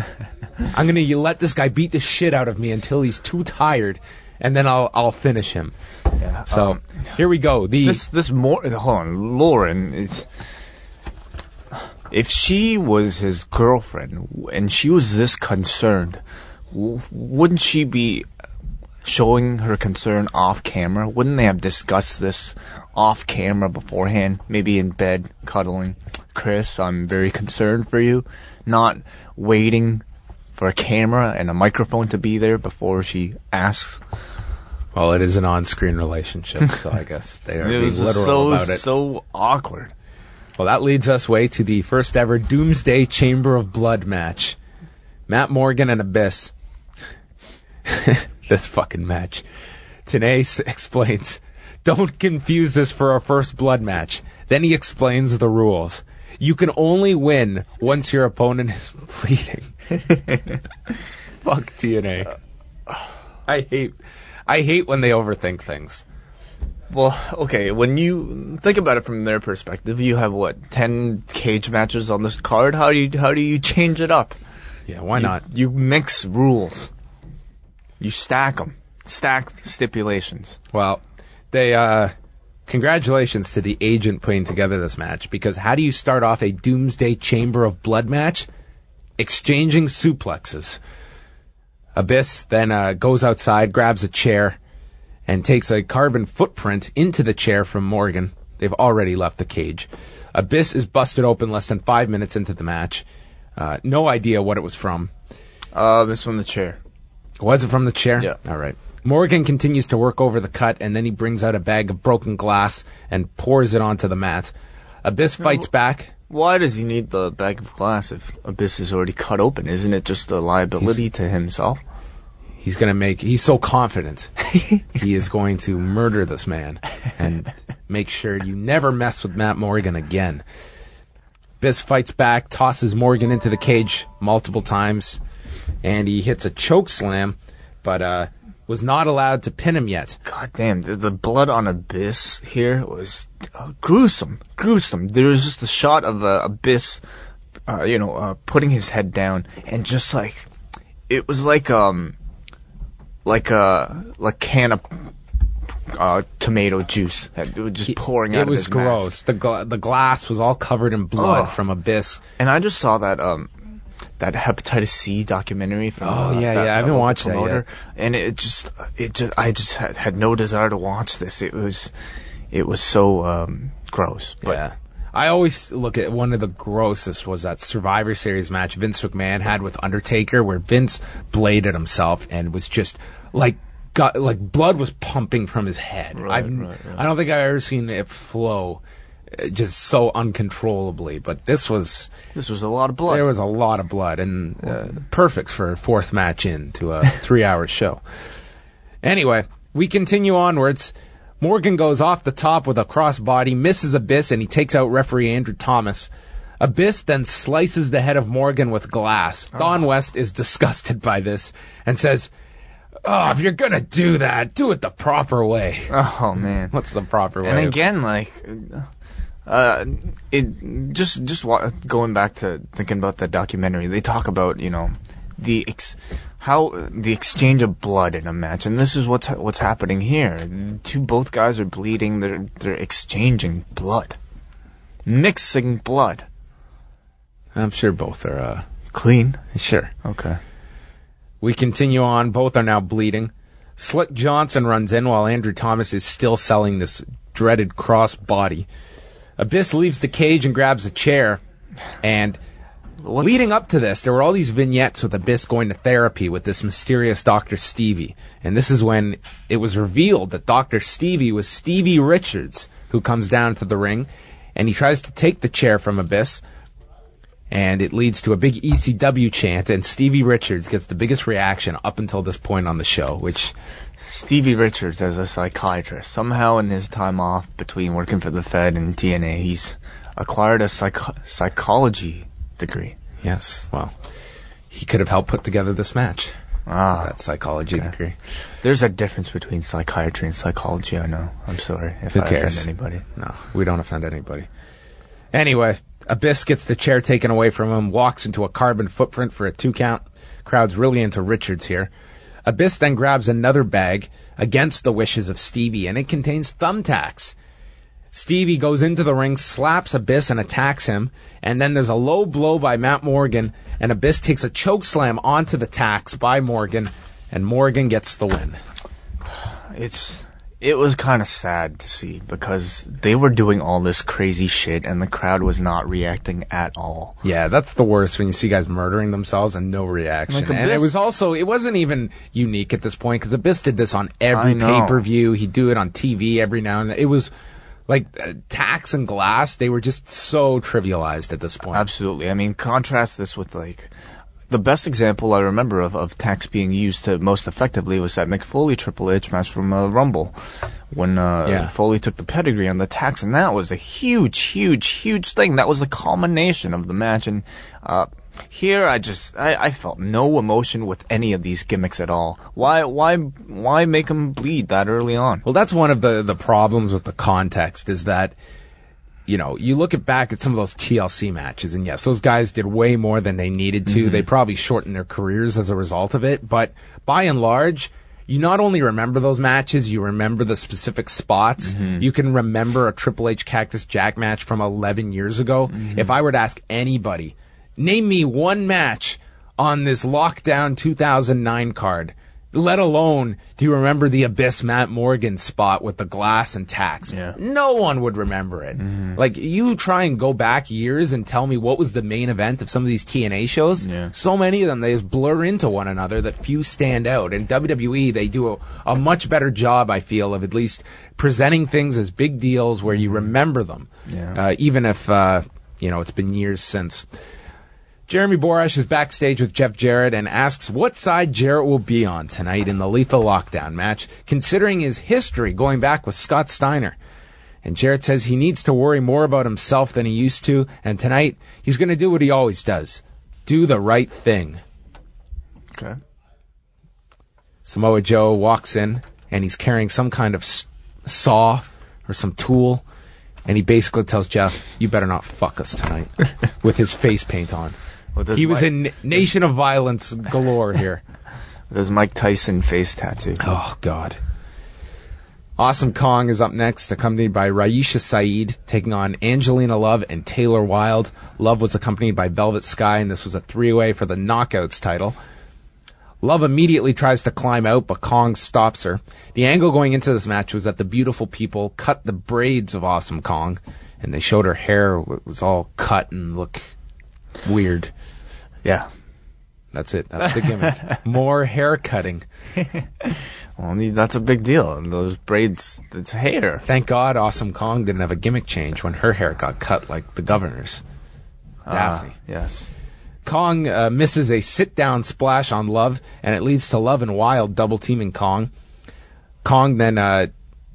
I'm going to let this guy beat the shit out of me until he's too tired, and then I'll I'll finish him. Yeah, So, um, here we go. The This this more hold on, Lauren is. If she was his girlfriend and she was this concerned, w- wouldn't she be showing her concern off camera? Wouldn't they have discussed this off camera beforehand? Maybe in bed, cuddling. Chris, I'm very concerned for you. Not waiting for a camera and a microphone to be there before she asks. Well, it is an on-screen relationship, so I guess they are It being was just literal so about it. so awkward. Well, that leads us way to the first ever Doomsday Chamber of Blood match. Matt Morgan and Abyss. This fucking match. Tenay s- explains, don't confuse this for our first blood match. Then he explains the rules. You can only win once your opponent is bleeding. Fuck T N A. I hate, I hate when they overthink things. Well, okay, when you think about it from their perspective, you have what, ten cage matches on this card? How do you how do you change it up? Yeah, why You- not? You mix rules. You stack them. Stack stipulations. Well, they, uh, congratulations to the agent putting together this match, because how do you start off a Doomsday Chamber of Blood match? Exchanging suplexes. Abyss then uh, goes outside, grabs a chair, and takes a carbon footprint into the chair from Morgan. They've already left the cage. Abyss is busted open less than five minutes into the match. Uh, no idea what it was from. Uh, it's from the chair. Was it from the chair? Yeah. All right. Morgan continues to work over the cut, and then he brings out a bag of broken glass and pours it onto the mat. Abyss fights back. Why does he need the bag of glass if Abyss is already cut open? Isn't it just a liability to himself? He's going to make, he's so confident. He is going to murder this man and make sure you never mess with Matt Morgan again. Abyss fights back, tosses Morgan into the cage multiple times, and he hits a choke slam, but uh, was not allowed to pin him yet. God damn, the, the blood on Abyss here was uh, gruesome, gruesome. There was just a shot of uh, Abyss, uh, you know, uh, putting his head down, and just like, it was like, um, like a, like can of uh, tomato juice that was just pouring out It of was his gross. mask. The gla- the glass was all covered in blood Oh. from Abyss. And I just saw that, um, that hepatitis C documentary from Oh, uh, yeah, that, yeah, I haven't local watched that promoter, and it just it just I just had, had no desire to watch this. It was it was so um, gross. But Yeah. I always look at one of the grossest was that Survivor Series match Vince McMahon had with Undertaker, where Vince bladed himself and was just like got like blood was pumping from his head. Right, I've, right, right. I don't think I've ever seen it flow uh, just so uncontrollably. But this was this was a lot of blood. there was a lot of blood, and uh, perfect for a fourth match into a three-hour show. Anyway, we continue onwards. Morgan goes off the top with a crossbody, misses Abyss, and he takes out referee Andrew Thomas. Abyss then slices the head of Morgan with glass. Oh. Don West is disgusted by this and says, "Oh, if you're gonna do that, do it the proper way." Oh man. What's the proper way? And again, like, uh, it just just wa- going back to thinking about the documentary, they talk about, you know, the ex- how the exchange of blood in a match, and this is what's ha- what's happening here. The two both guys are bleeding. They're they're exchanging blood, mixing blood. I'm sure both are, uh, Clean. sure. Okay. We continue on. Both are now bleeding. Slick Johnson runs in while Andrew Thomas is still selling this dreaded cross body. Abyss leaves the cage and grabs a chair. And What? leading up to this, there were all these vignettes with Abyss going to therapy with this mysterious Doctor Stevie. And this is when it was revealed that Doctor Stevie was Stevie Richards, who comes down to the ring. And he tries to take the chair from Abyss. And it leads to a big E C W chant, and Stevie Richards gets the biggest reaction up until this point on the show, which... Stevie Richards as a psychiatrist. Somehow in his time off between working for the Fed and T N A, he's acquired a psych- psychology degree. Yes, well, he could have helped put together this match. Ah, That psychology okay. degree. There's a difference between psychiatry and psychology, I know. I'm sorry if Who I cares? offend anybody. No, we don't offend anybody. Anyway, Abyss gets the chair taken away from him, walks into a carbon footprint for a two count. Crowd's really into Richards here. Abyss then grabs another bag against the wishes of Stevie, and it contains thumbtacks. Stevie goes into the ring, slaps Abyss, and attacks him. And then there's a low blow by Matt Morgan, and Abyss takes a choke slam onto the tacks by Morgan, and Morgan gets the win. It's it was kind of sad to see because they were doing all this crazy shit and the crowd was not reacting at all. Yeah, that's the worst when you see guys murdering themselves and no reaction. Like and it Abyss- was also, it wasn't even unique at this point because Abyss did this on every I know. pay-per-view. He'd do it on T V every now and then. It was like uh, tacks and glass. They were just so trivialized at this point. Absolutely. I mean, contrast this with like the best example I remember of, of tacks being used to most effectively was that Mick Foley Triple H match from uh, Rumble when uh, Yeah. Foley took the pedigree on the tacks, and that was a huge, huge, huge thing. That was the culmination of the match, and uh, here I just I, I felt no emotion with any of these gimmicks at all. Why why why make them bleed that early on? Well, that's one of the, the problems with the context is that, you know, you look at back at some of those T L C matches, and yes, those guys did way more than they needed to. Mm-hmm. They probably shortened their careers as a result of it. But by and large, you not only remember those matches, you remember the specific spots. Mm-hmm. You can remember a Triple H Cactus Jack match from eleven years ago. Mm-hmm. If I were to ask anybody, name me one match on this Lockdown two thousand nine card, let alone do you remember the Abyss Matt Morgan spot with the glass and tacks? Yeah. No one would remember it. Mm-hmm. Like, you try and go back years and tell me what was the main event of some of these T N A shows. Yeah. So many of them, they just blur into one another that few stand out. And W W E, they do a, a much better job, I feel, of at least presenting things as big deals where you remember them. Yeah. Uh, even if, uh, you know, it's been years since. Jeremy Borash is backstage with Jeff Jarrett and asks what side Jarrett will be on tonight in the Lethal Lockdown match, considering his history going back with Scott Steiner. And Jarrett says he needs to worry more about himself than he used to, and tonight he's going to do what he always does. Do the right thing. Okay. Samoa Joe walks in, and he's carrying some kind of saw or some tool, and he basically tells Jeff, you better not fuck us tonight, with his face paint on. He was Mike, in Nation of Violence galore here. There's Mike Tyson face tattoo. Oh, God. Awesome Kong is up next, accompanied by Raisha Saeed, taking on Angelina Love and Taylor Wilde. Love was accompanied by Velvet Sky, and this was a three-way for the Knockouts title. Love immediately tries to climb out, but Kong stops her. The angle going into this match was that the beautiful people cut the braids of Awesome Kong, and they showed her hair was all cut and look weird. Yeah. That's it. That's the gimmick. More hair cutting. Well, I mean, that's a big deal. Those braids, it's hair. Thank God Awesome Kong didn't have a gimmick change when her hair got cut like the governor's. Daphne. Ah, yes. Kong uh, misses a sit-down splash on Love, and it leads to Love and Wilde double-teaming Kong. Kong then uh,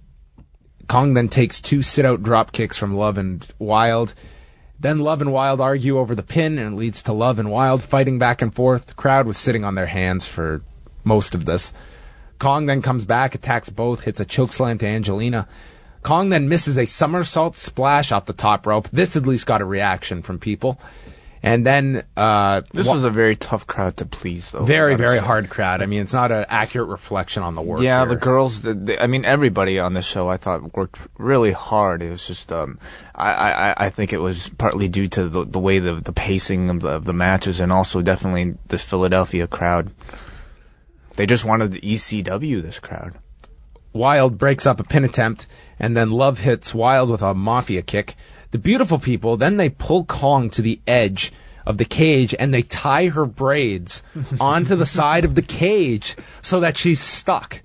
Kong then takes two sit-out drop kicks from Love and Wilde. Then Love and Wilde argue over the pin, and it leads to Love and Wilde fighting back and forth. The crowd was sitting on their hands for most of this. Kong then comes back, attacks both, hits a chokeslam to Angelina. Kong then misses a somersault splash off the top rope. This at least got a reaction from people. And then... Uh, this was a very tough crowd to please, though. Very, very hard crowd. I mean, it's not an accurate reflection on the work Yeah, here. the girls, they, I mean, everybody on this show, I thought, worked really hard. It was just, um, I, I, I think it was partly due to the, the way the, the pacing of the, of the matches, and also definitely this Philadelphia crowd. They just wanted the E C W, this crowd. Wilde breaks up a pin attempt, and then Love hits Wilde with a mafia kick. The beautiful people, then they pull Kong to the edge of the cage, and they tie her braids onto the side of the cage so that she's stuck.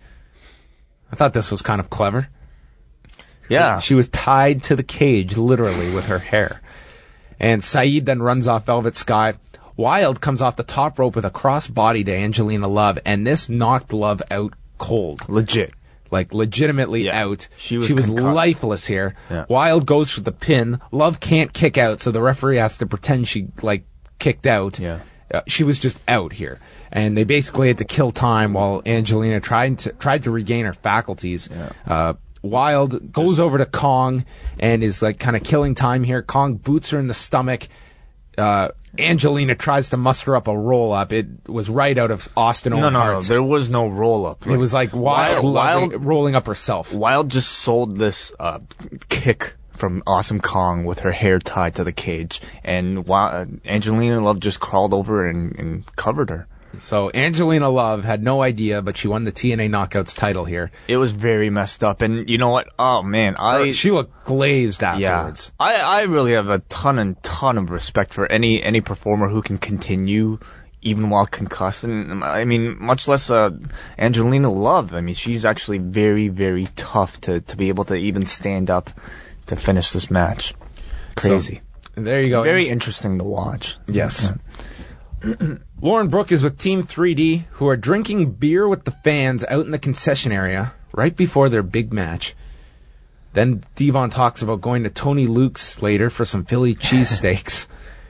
I thought this was kind of clever. Yeah. She was tied to the cage, literally, with her hair. And Saeed then runs off Velvet Sky. Wilde comes off the top rope with a crossbody to Angelina Love, and this knocked Love out cold. Legit. Like, legitimately Yeah. out. She was she was concussed. lifeless here. Yeah. Wilde goes for the pin. Love can't kick out, so the referee has to pretend she, like, kicked out. Yeah. Uh, she was just out here. And they basically had to kill time while Angelina tried to tried to regain her faculties. Yeah. Uh, Wilde goes just over to Kong and is, like, kind of killing time here. Kong boots her in the stomach. Uh, Angelina tries to muster up a roll-up. It was right out of Austin Owen No, no, no. Hart. There was no roll-up. It was like Wilde, Wilde, Wilde rolling up herself. Wilde just sold this uh, kick from Awesome Kong with her hair tied to the cage, and uh, Angelina Love just crawled over and, and covered her. So Angelina Love had no idea, but she won the T N A Knockouts title here. It was very messed up, and you know what? Oh man, I she looked glazed yeah, afterwards. I I really have a ton and ton of respect for any any performer who can continue even while concussed. And I mean, much less uh, Angelina Love. I mean, she's actually very very tough to to be able to even stand up to finish this match. Crazy. So, there you go. Very interesting to watch. Yes. Lauren Brooke is with Team three D, who are drinking beer with the fans out in the concession area right before their big match. Then Devon talks about going to Tony Luke's later for some Philly cheesesteaks.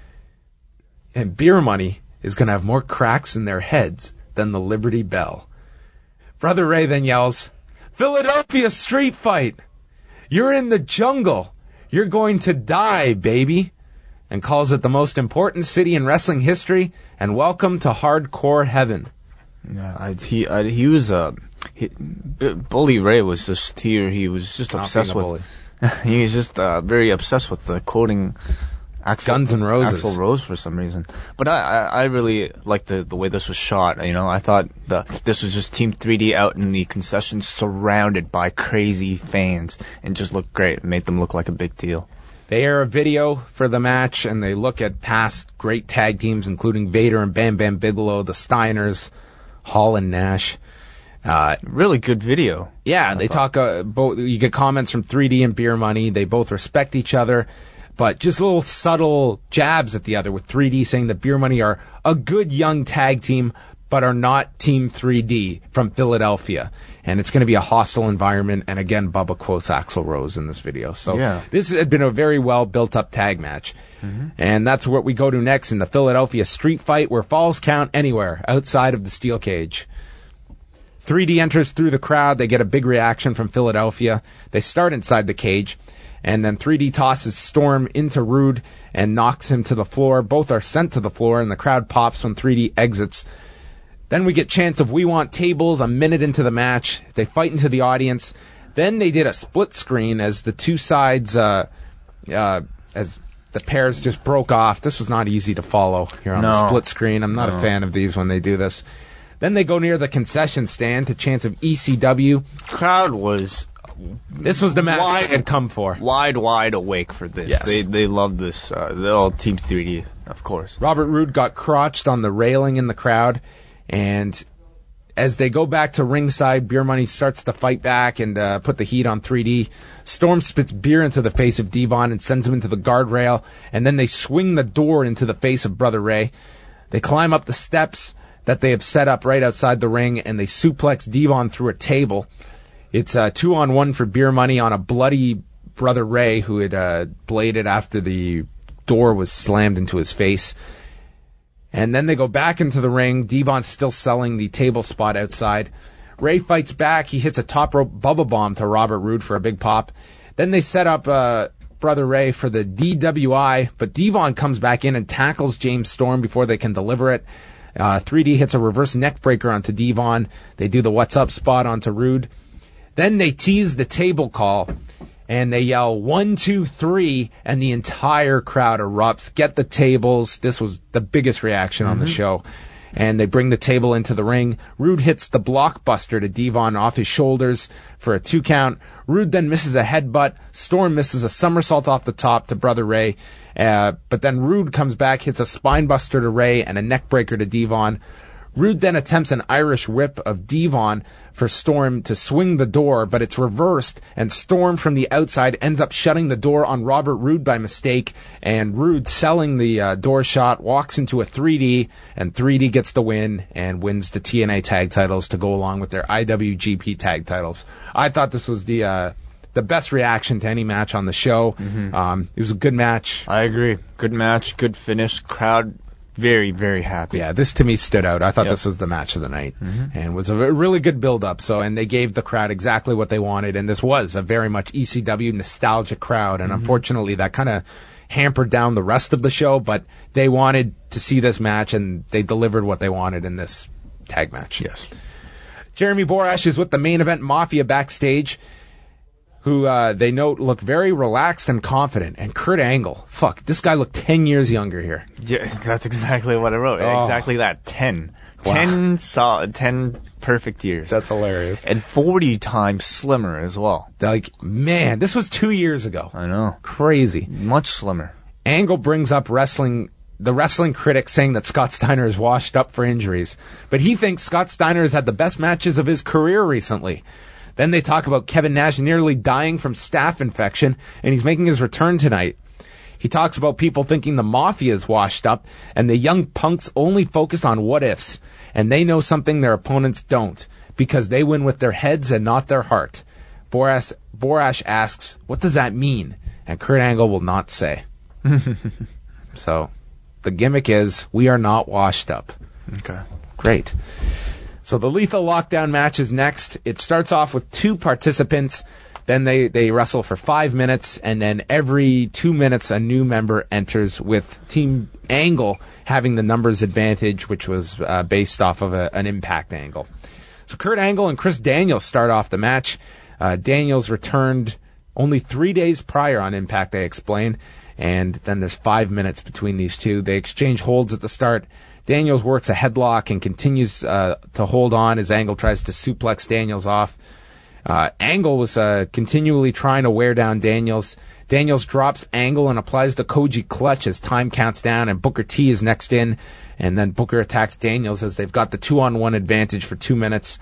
And Beer Money is going to have more cracks in their heads than the Liberty Bell. Brother Ray then yells, Philadelphia street fight! You're in the jungle! You're going to die, baby! And calls it the most important city in wrestling history, and welcome to hardcore heaven. Yeah, I, he I, he was uh, he, B- Bully Ray was just here. He was just Not obsessed being a with. He was just uh, very obsessed with the quoting Axl, Guns N' Roses. Axl Rose for some reason. But I, I, I really liked the the way this was shot. You know, I thought the this was just Team three D out in the concession, surrounded by crazy fans, and just looked great. It made them look like a big deal. They air a video for the match, and they look at past great tag teams, including Vader and Bam Bam Bigelow, the Steiners, Hall and Nash. Uh, really good video. Yeah, I they thought. talk. Uh, both you get comments from three D and Beer Money. They both respect each other, but just little subtle jabs at the other. With three D saying that Beer Money are a good young tag team, but are not Team three D from Philadelphia. And it's going to be a hostile environment. And again, Bubba quotes Axl Rose in this video. So Yeah. this had been a very well built up tag match. Mm-hmm. And that's what we go to next in the Philadelphia street fight, where falls count anywhere outside of the steel cage. three D enters through the crowd. They get a big reaction from Philadelphia. They start inside the cage. And then three D tosses Storm into Rude and knocks him to the floor. Both are sent to the floor, and the crowd pops when three D exits. Then we get chants of "We want tables" a minute into the match. They fight into the audience. Then they did a split screen as the two sides, uh, uh, as the pairs just broke off. This was not easy to follow here on No. the split screen. I'm not No. a fan of these when they do this. Then they go near the concession stand to chants of E C W. Crowd was This was the match Wide- they had come for. wide, wide awake for this. Yes. They they loved this. Uh, they're all Team three D, of course. Robert Roode got crotched on the railing in the crowd, and as they go back to ringside, Beer Money starts to fight back and uh, put the heat on three D. Storm spits beer into the face of Devon and sends him into the guardrail, and then they swing the door into the face of Brother Ray. They climb up the steps that they have set up right outside the ring, and they suplex Devon through a table. It's uh, two on one for Beer Money on a bloody Brother Ray who had uh, bladed after the door was slammed into his face. And then they go back into the ring. Devon's still selling the table spot outside. Ray fights back. He hits a top rope Bubba Bomb to Robert Roode for a big pop. Then they set up uh, Brother Ray for the D W I, but Devon comes back in and tackles James Storm before they can deliver it. Uh, three D hits a reverse neck breaker onto Devon. They do the what's up spot onto Roode. Then they tease the table call, and they yell, one, two, three, and the entire crowd erupts. Get the tables. This was the biggest reaction on the show. And they bring the table into the ring. Roode hits the blockbuster to Devon off his shoulders for a two count. Roode then misses a headbutt. Storm misses a somersault off the top to Brother Ray. Uh, but then Roode comes back, hits a spinebuster to Ray and a neckbreaker to Devon. Roode then attempts an Irish whip of Devon for Storm to swing the door, but it's reversed, and Storm from the outside ends up shutting the door on Robert Roode by mistake, and Roode, selling the uh, door shot, walks into a three D, and three D gets the win and wins the T N A tag titles to go along with their I W G P tag titles. I thought this was the uh, the best reaction to any match on the show. Mm-hmm. Um, it was a good match. I agree. Good match, good finish. Crowd very, very happy. Yeah, this to me stood out. I thought Yep. this was the match of the night, mm-hmm. and was a really good build-up. So, and they gave the crowd exactly what they wanted, and this was a very much E C W nostalgic crowd. And mm-hmm. unfortunately, that kind of hampered down the rest of the show. But they wanted to see this match, and they delivered what they wanted in this tag match. Yes. Jeremy Borash is with the Main Event Mafia backstage, who uh, they note look very relaxed and confident. And Kurt Angle, fuck, this guy looked ten years younger here. Yeah, that's exactly what I wrote. Oh. Exactly that. Ten. Wow. Ten solid, ten perfect years. That's hilarious. And forty times slimmer as well. Like, man, this was two years ago. I know. Crazy. Much slimmer. Angle brings up wrestling, the wrestling critic saying that Scott Steiner is washed up for injuries. But he thinks Scott Steiner has had the best matches of his career recently. Then they talk about Kevin Nash nearly dying from staph infection, and he's making his return tonight. He talks about people thinking the Mafia is washed up, and the young punks only focus on what-ifs, and they know something their opponents don't, because they win with their heads and not their heart. Borash, Borash asks, what does that mean? And Kurt Angle will not say. So, the gimmick is, we are not washed up. Okay. Great. So the Lethal Lockdown match is next. It starts off with two participants. Then they, they wrestle for five minutes, and then every two minutes a new member enters, with Team Angle having the numbers advantage, which was uh, based off of a, an Impact angle. So Kurt Angle and Chris Daniels start off the match. Uh, Daniels returned only three days prior on Impact, they explain, and then there's five minutes between these two. They exchange holds at the start. Daniels works a headlock and continues uh, to hold on as Angle tries to suplex Daniels off. Uh, Angle was uh, continually trying to wear down Daniels. Daniels drops Angle and applies the Koji clutch as time counts down, and Booker T is next in. And then Booker attacks Daniels as they've got the two-on-one advantage for two minutes.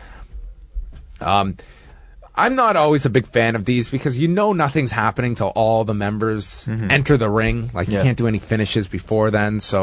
Um, I'm not always a big fan of these because you know nothing's happening till all the members mm-hmm. enter the ring. Like, you yeah. can't do any finishes before then, so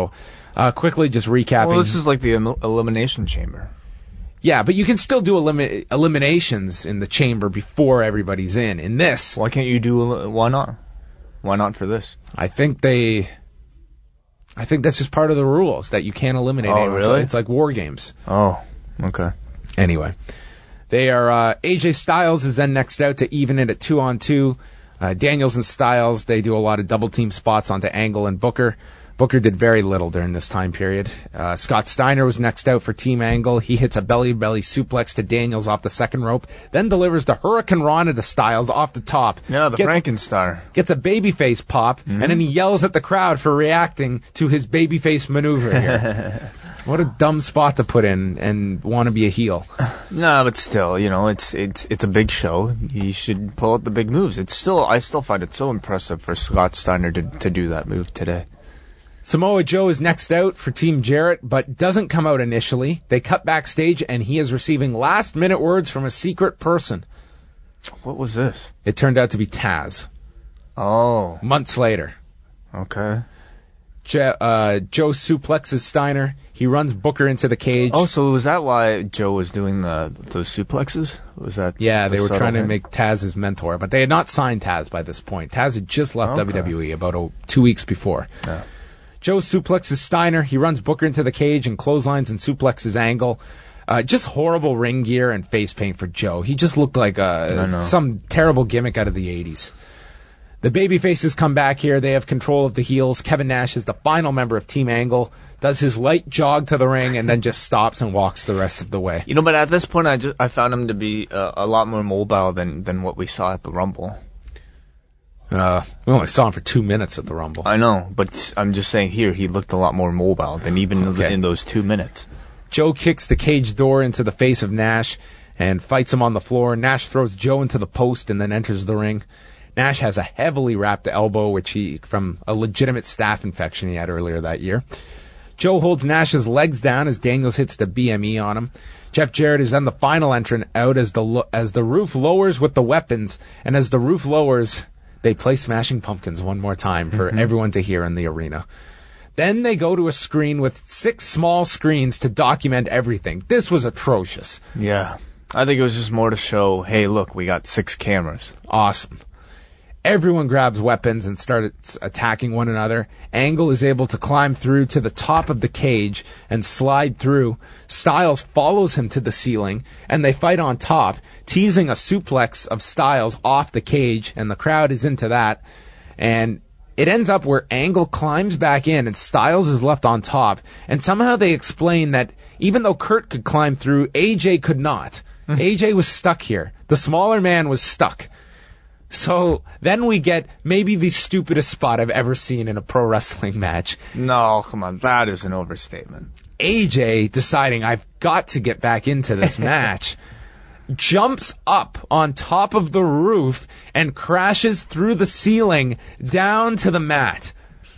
Uh, quickly, just recapping. Well, this is like the el- elimination chamber. Yeah, but you can still do elimi- eliminations in the chamber before everybody's in. In this, Why can't you do? el- Why not? Why not for this? I think they. I think that's just part of the rules that you can't eliminate Oh, anyone. So really? it's like war games. Oh, okay. Anyway, they are. Uh, A J Styles is then next out to even it at two on two. Uh, Daniels and Styles, they do a lot of double team spots onto Angle and Booker. Booker did very little during this time period. Uh, Scott Steiner was next out for Team Angle. He hits a belly-to-belly suplex to Daniels off the second rope, then delivers the Hurricane Rana to Styles off the top. Yeah, the Gets- Frankenstein. Gets a babyface pop, Mm-hmm. and then he yells at the crowd for reacting to his babyface maneuver here. What a dumb spot to put in and want to be a heel. No, but still, you know, it's it's it's a big show. He should pull out the big moves. It's still, I still find it so impressive for Scott Steiner to to do that move today. Samoa Joe is next out for Team Jarrett, but doesn't come out initially. They cut backstage, and he is receiving last-minute words from a secret person. What was this? It turned out to be Taz. Oh, Months later, okay. Je- uh, Joe suplexes Steiner. He runs Booker into the cage. Oh, so was that why Joe was doing the those suplexes? Was that? Yeah, the they were subtle trying to hint? make Taz his mentor, but they had not signed Taz by this point. Taz had just left Okay. W W E about oh, two weeks before. Yeah. Joe suplexes Steiner. He runs Booker into the cage and clotheslines and suplexes Angle. Uh, just horrible ring gear and face paint for Joe. He just looked like I a, know. some terrible gimmick out of the eighties. The babyfaces come back here. They have control of the heels. Kevin Nash is the final member of Team Angle, does his light jog to the ring, and then just stops and walks the rest of the way. You know, but at this point, I just I found him to be uh, a lot more mobile than than what we saw at the Rumble. Uh, we only saw him for two minutes at the Rumble. I know, but I'm just saying here he looked a lot more mobile than even Okay. in those two minutes. Joe kicks the cage door into the face of Nash and fights him on the floor. Nash throws Joe into the post and then enters the ring. Nash has a heavily wrapped elbow, which he from a legitimate staph infection he had earlier that year. Joe holds Nash's legs down as Daniels hits the B M E on him. Jeff Jarrett is then the final entrant out as the lo- as the roof lowers with the weapons, and as the roof lowers, they play Smashing Pumpkins one more time for Mm-hmm. everyone to hear in the arena. Then they go to a screen with six small screens to document everything. This was atrocious. Yeah, I think it was just more to show, hey, look, we got six cameras. Awesome. Everyone grabs weapons and starts attacking one another. Angle is able to climb through to the top of the cage and slide through. Styles follows him to the ceiling, and they fight on top, teasing a suplex of Styles off the cage, and the crowd is into that. And it ends up where Angle climbs back in, and Styles is left on top. And somehow they explain that even though Kurt could climb through, A J could not. A J was stuck here. The smaller man was stuck. So then we get maybe the stupidest spot I've ever seen in a pro wrestling match. No, come on, that is an overstatement. A J deciding I've got to get back into this match, jumps up on top of the roof and crashes through the ceiling down to the mat.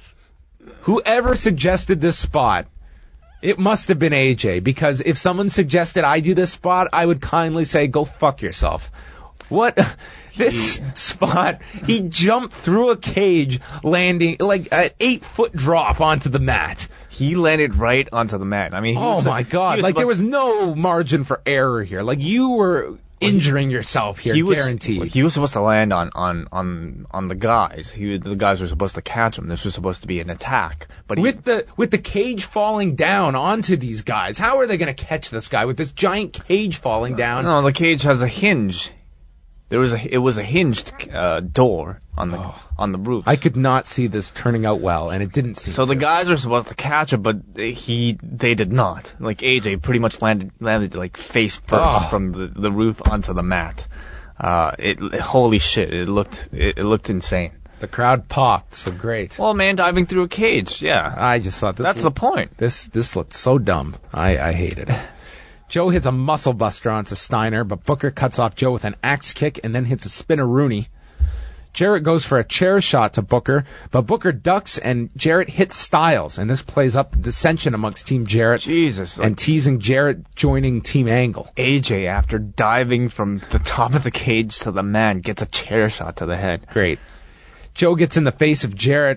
Whoever suggested this spot, it must have been A J, because if someone suggested I do this spot, I would kindly say, go fuck yourself. What? This spot, he jumped through a cage, landing like an eight-foot drop onto the mat. He landed right onto the mat. I mean, he Oh was, my God! he Like there supposed- was no margin for error here. Like you were injuring yourself here, he was guaranteed. he was supposed to land on on on on the guys. He the guys were supposed to catch him. This was supposed to be an attack. But he, with the with the cage falling down onto these guys, how are they going to catch this guy with this giant cage falling down? no, the cage has a hinge. There was a it was a hinged uh, door on the Oh. on the roof. I could not see this turning out well, and it didn't seem So the to. guys were supposed to catch him, but he they did not. Like A J pretty much landed landed like face first Oh. from the, the roof onto the mat. Uh, it holy shit! It looked it, it looked insane. The crowd popped, so great. Well, man, diving through a cage, yeah, I just thought this that's looked, the point. this this looked so dumb. I I hated it. Joe hits a muscle buster onto Steiner, but Booker cuts off Joe with an axe kick and then hits a spinner-rooney. Jarrett goes for a chair shot to Booker, but Booker ducks and Jarrett hits Styles, and this plays up the dissension amongst Team Jarrett Jesus, like and teasing Jarrett joining Team Angle. A J after diving from the top of the cage to the mat gets a chair shot to the head. Great. Joe gets in the face of Jarrett,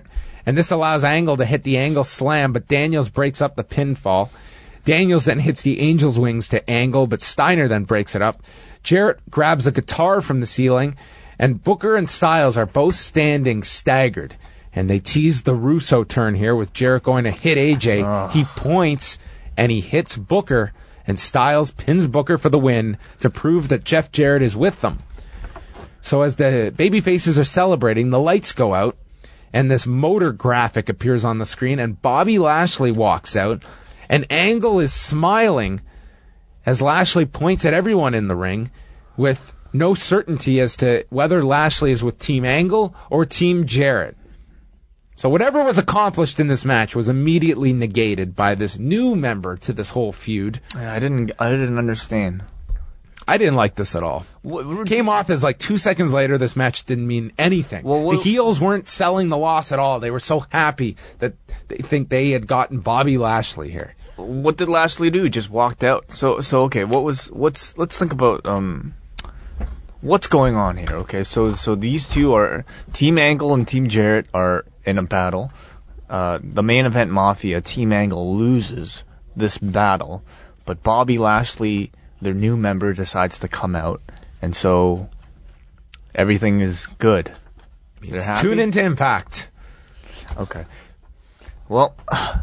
and this allows Angle to hit the Angle slam, but Daniels breaks up the pinfall. Daniels then hits the Angel's wings to Angle, but Steiner then breaks it up. Jarrett grabs a guitar from the ceiling, and Booker and Styles are both standing staggered. And they tease the Russo turn here with Jarrett going to hit A J. Oh. He points, and he hits Booker, and Styles pins Booker for the win to prove that Jeff Jarrett is with them. So as the babyfaces are celebrating, the lights go out, and this motor graphic appears on the screen, and Bobby Lashley walks out, and Angle is smiling as Lashley points at everyone in the ring with no certainty as to whether Lashley is with Team Angle or Team Jarrett. So whatever was accomplished in this match was immediately negated by this new member to this whole feud. I didn't I didn't understand. I didn't like this at all. What, Came off as like two seconds later, this match didn't mean anything. Well, what, the heels weren't selling the loss at all. They were so happy that they think they had gotten Bobby Lashley here. What did Lashley do? Just walked out. So, so okay. What was? What's? Let's think about um, what's going on here. Okay, so so these two are Team Angle and Team Jarrett are in a battle. Uh, the main event Mafia, Team Angle loses this battle, but Bobby Lashley, their new member, decides to come out, and so everything is good. They're happy? Tune into Impact. Okay. Well,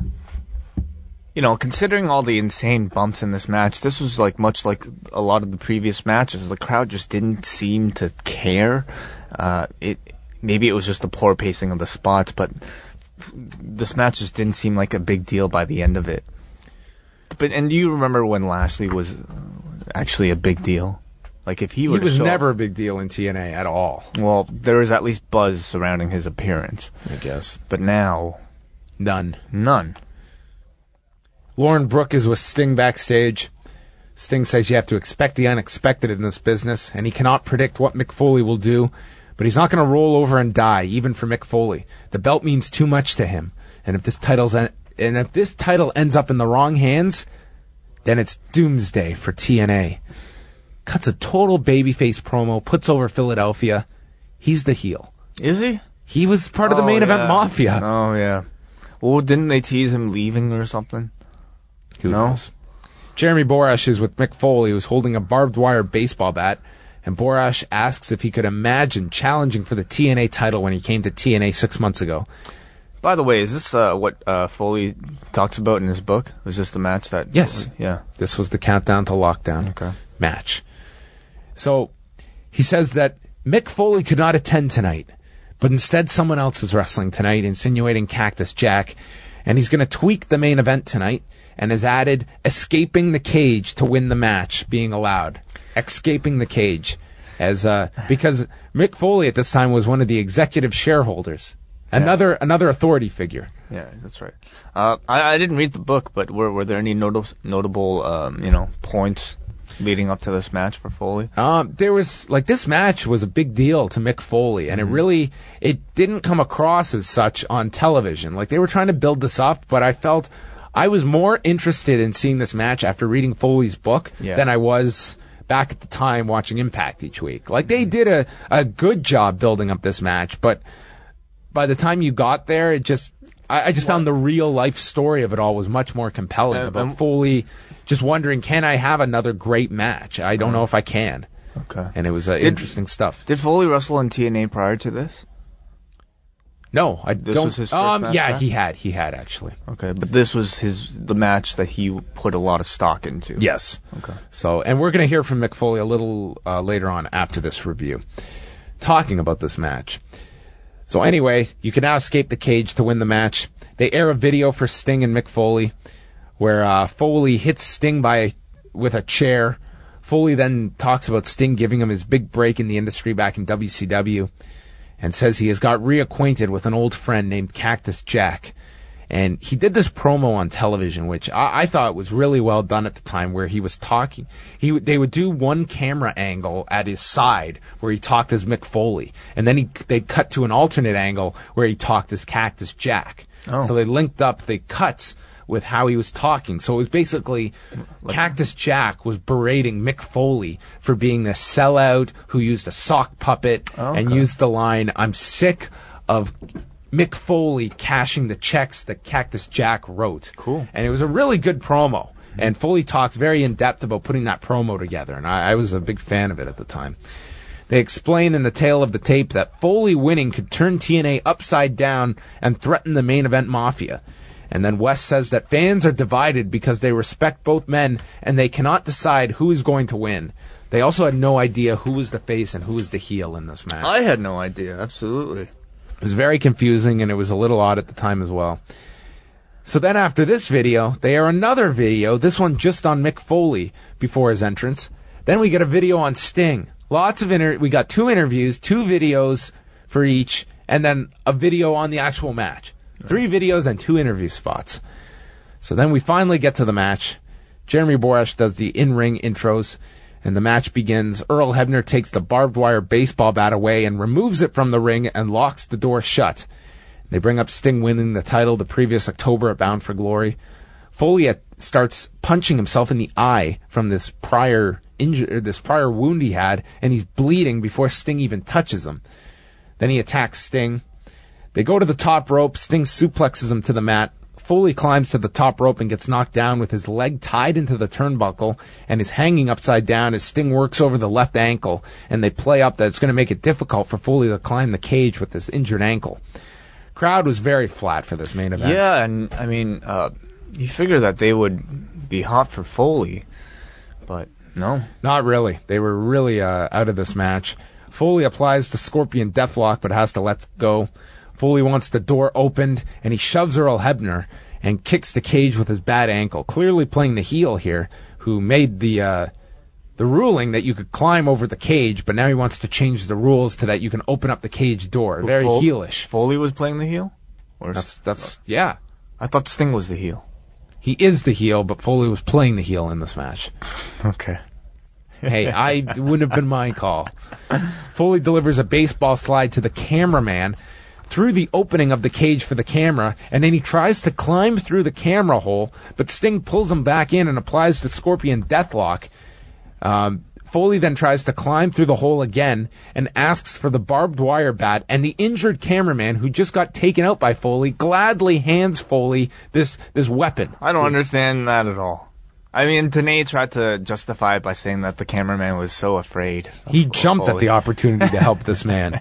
you know, considering all the insane bumps in this match, this was like much like a lot of the previous matches. The crowd just didn't seem to care. Uh, it maybe it was just the poor pacing of the spots, but this match just didn't seem like a big deal by the end of it. But and do you remember when Lashley was actually a big deal? Like if he were he was to show never up, a big deal in T N A at all. Well, there was at least buzz surrounding his appearance, I guess. But now, none, none. Lauren Brooke is with Sting backstage. Sting says you have to expect the unexpected in this business, and he cannot predict what Mick Foley will do, but he's not going to roll over and die, even for Mick Foley. The belt means too much to him, and if this title's en- and if this title ends up in the wrong hands, then it's doomsday for T N A. Cuts a total babyface promo, puts over Philadelphia. He's the heel. Is he? He was part of the Oh, main yeah. event Mafia. Oh yeah. Well, didn't they tease him leaving or something? Who No? knows? Jeremy Borash is with Mick Foley, who's holding a barbed wire baseball bat, and Borash asks if he could imagine challenging for the T N A title when he came to T N A six months ago. By the way, is this uh, what uh, Foley talks about in his book? Was this the match that? Yes. Yeah. This was the countdown to lockdown Okay. match. So he says that Mick Foley could not attend tonight, but instead someone else is wrestling tonight, insinuating Cactus Jack, and he's going to tweak the main event tonight, and has added escaping the cage to win the match being allowed. Escaping the cage. as uh, because Mick Foley at this time was one of the executive shareholders. Another yeah. another authority figure. Yeah, that's right. Uh, I, I didn't read the book, but were were there any notable notable um, you know points leading up to this match for Foley? Um, there was like this match was a big deal to Mick Foley, and mm-hmm. it really it didn't come across as such on television. Like they were trying to build this up, but I felt I was more interested in seeing this match after reading Foley's book yeah. than I was back at the time watching Impact each week. Like they did a a good job building up this match, but by the time you got there, it just I, I just what? found the real life story of it all was much more compelling. Uh, about um, Foley just wondering, can I have another great match? I don't uh, know if I can. Okay. And it was uh, did, interesting stuff. Did Foley wrestle in T N A prior to this? No, I this don't. Was his first um, match yeah, back? he had, he had actually. Okay, but this was his the match that he put a lot of stock into. Yes. Okay. So, and we're going to hear from Mick Foley a little uh, later on after this review, talking about this match. So anyway, you can now escape the cage to win the match. They air a video for Sting and Mick Foley, where uh, Foley hits Sting by with a chair. Foley then talks about Sting giving him his big break in the industry back in W C W, and says he has got reacquainted with an old friend named Cactus Jack. And he did this promo on television, which I, I thought was really well done at the time, where he was talking. He They would do one camera angle at his side where he talked as Mick Foley, and then he, they'd cut to an alternate angle where he talked as Cactus Jack. Oh. So they linked up the cuts with how he was talking. So it was basically like, Cactus Jack was berating Mick Foley for being a sellout who used a sock puppet oh, okay. and used the line, "I'm sick of Mick Foley cashing the checks that Cactus Jack wrote. Cool. And it was a really good promo. And Foley talks very in-depth about putting that promo together, and I, I was a big fan of it at the time. They explain in the tail of the tape that Foley winning could turn T N A upside down and threaten the main event mafia. And then West says that fans are divided because they respect both men and they cannot decide who is going to win. They also had no idea who was the face and who was the heel in this match. I had no idea, absolutely. It was very confusing, and it was a little odd at the time as well. So then after this video, they air another video, this one just on Mick Foley before his entrance. Then we get a video on Sting. Lots of inter- we got two interviews, two videos for each, and then a video on the actual match. Right. Three videos and two interview spots. So then we finally get to the match. Jeremy Borash does the in-ring intros, and the match begins. Earl Hebner takes the barbed wire baseball bat away and removes it from the ring and locks the door shut. They bring up Sting winning the title the previous October at Bound for Glory. Foley starts punching himself in the eye from this prior injury, this prior wound he had, and he's bleeding before Sting even touches him. Then he attacks Sting. They go to the top rope. Sting suplexes him to the mat. Foley climbs to the top rope and gets knocked down with his leg tied into the turnbuckle and is hanging upside down as Sting works over the left ankle, and they play up that it's going to make it difficult for Foley to climb the cage with this injured ankle. Crowd was very flat for this main event. Yeah, and I mean, uh, you figure that they would be hot for Foley, but no. Not really. They were really uh, out of this match. Foley applies the Scorpion Deathlock, but has to let go. Foley wants the door opened, and he shoves Earl Hebner and kicks the cage with his bad ankle, clearly playing the heel here, who made the uh, the ruling that you could climb over the cage, but now he wants to change the rules to that you can open up the cage door. Very Fol- heelish. Foley was playing the heel? Or That's, that's yeah. I thought Sting was the heel. He is the heel, but Foley was playing the heel in this match. Okay. Hey, I it wouldn't have been my call. Foley delivers a baseball slide to the cameraman through the opening of the cage for the camera, and then he tries to climb through the camera hole, but Sting pulls him back in and applies the Scorpion Deathlock. Um, Foley then tries to climb through the hole again and asks for the barbed wire bat, and the injured cameraman, who just got taken out by Foley, gladly hands Foley this this weapon. I don't understand that at all. I mean, Tenay tried to justify it by saying that the cameraman was so afraid. He jumped Foley. at the opportunity to help this man.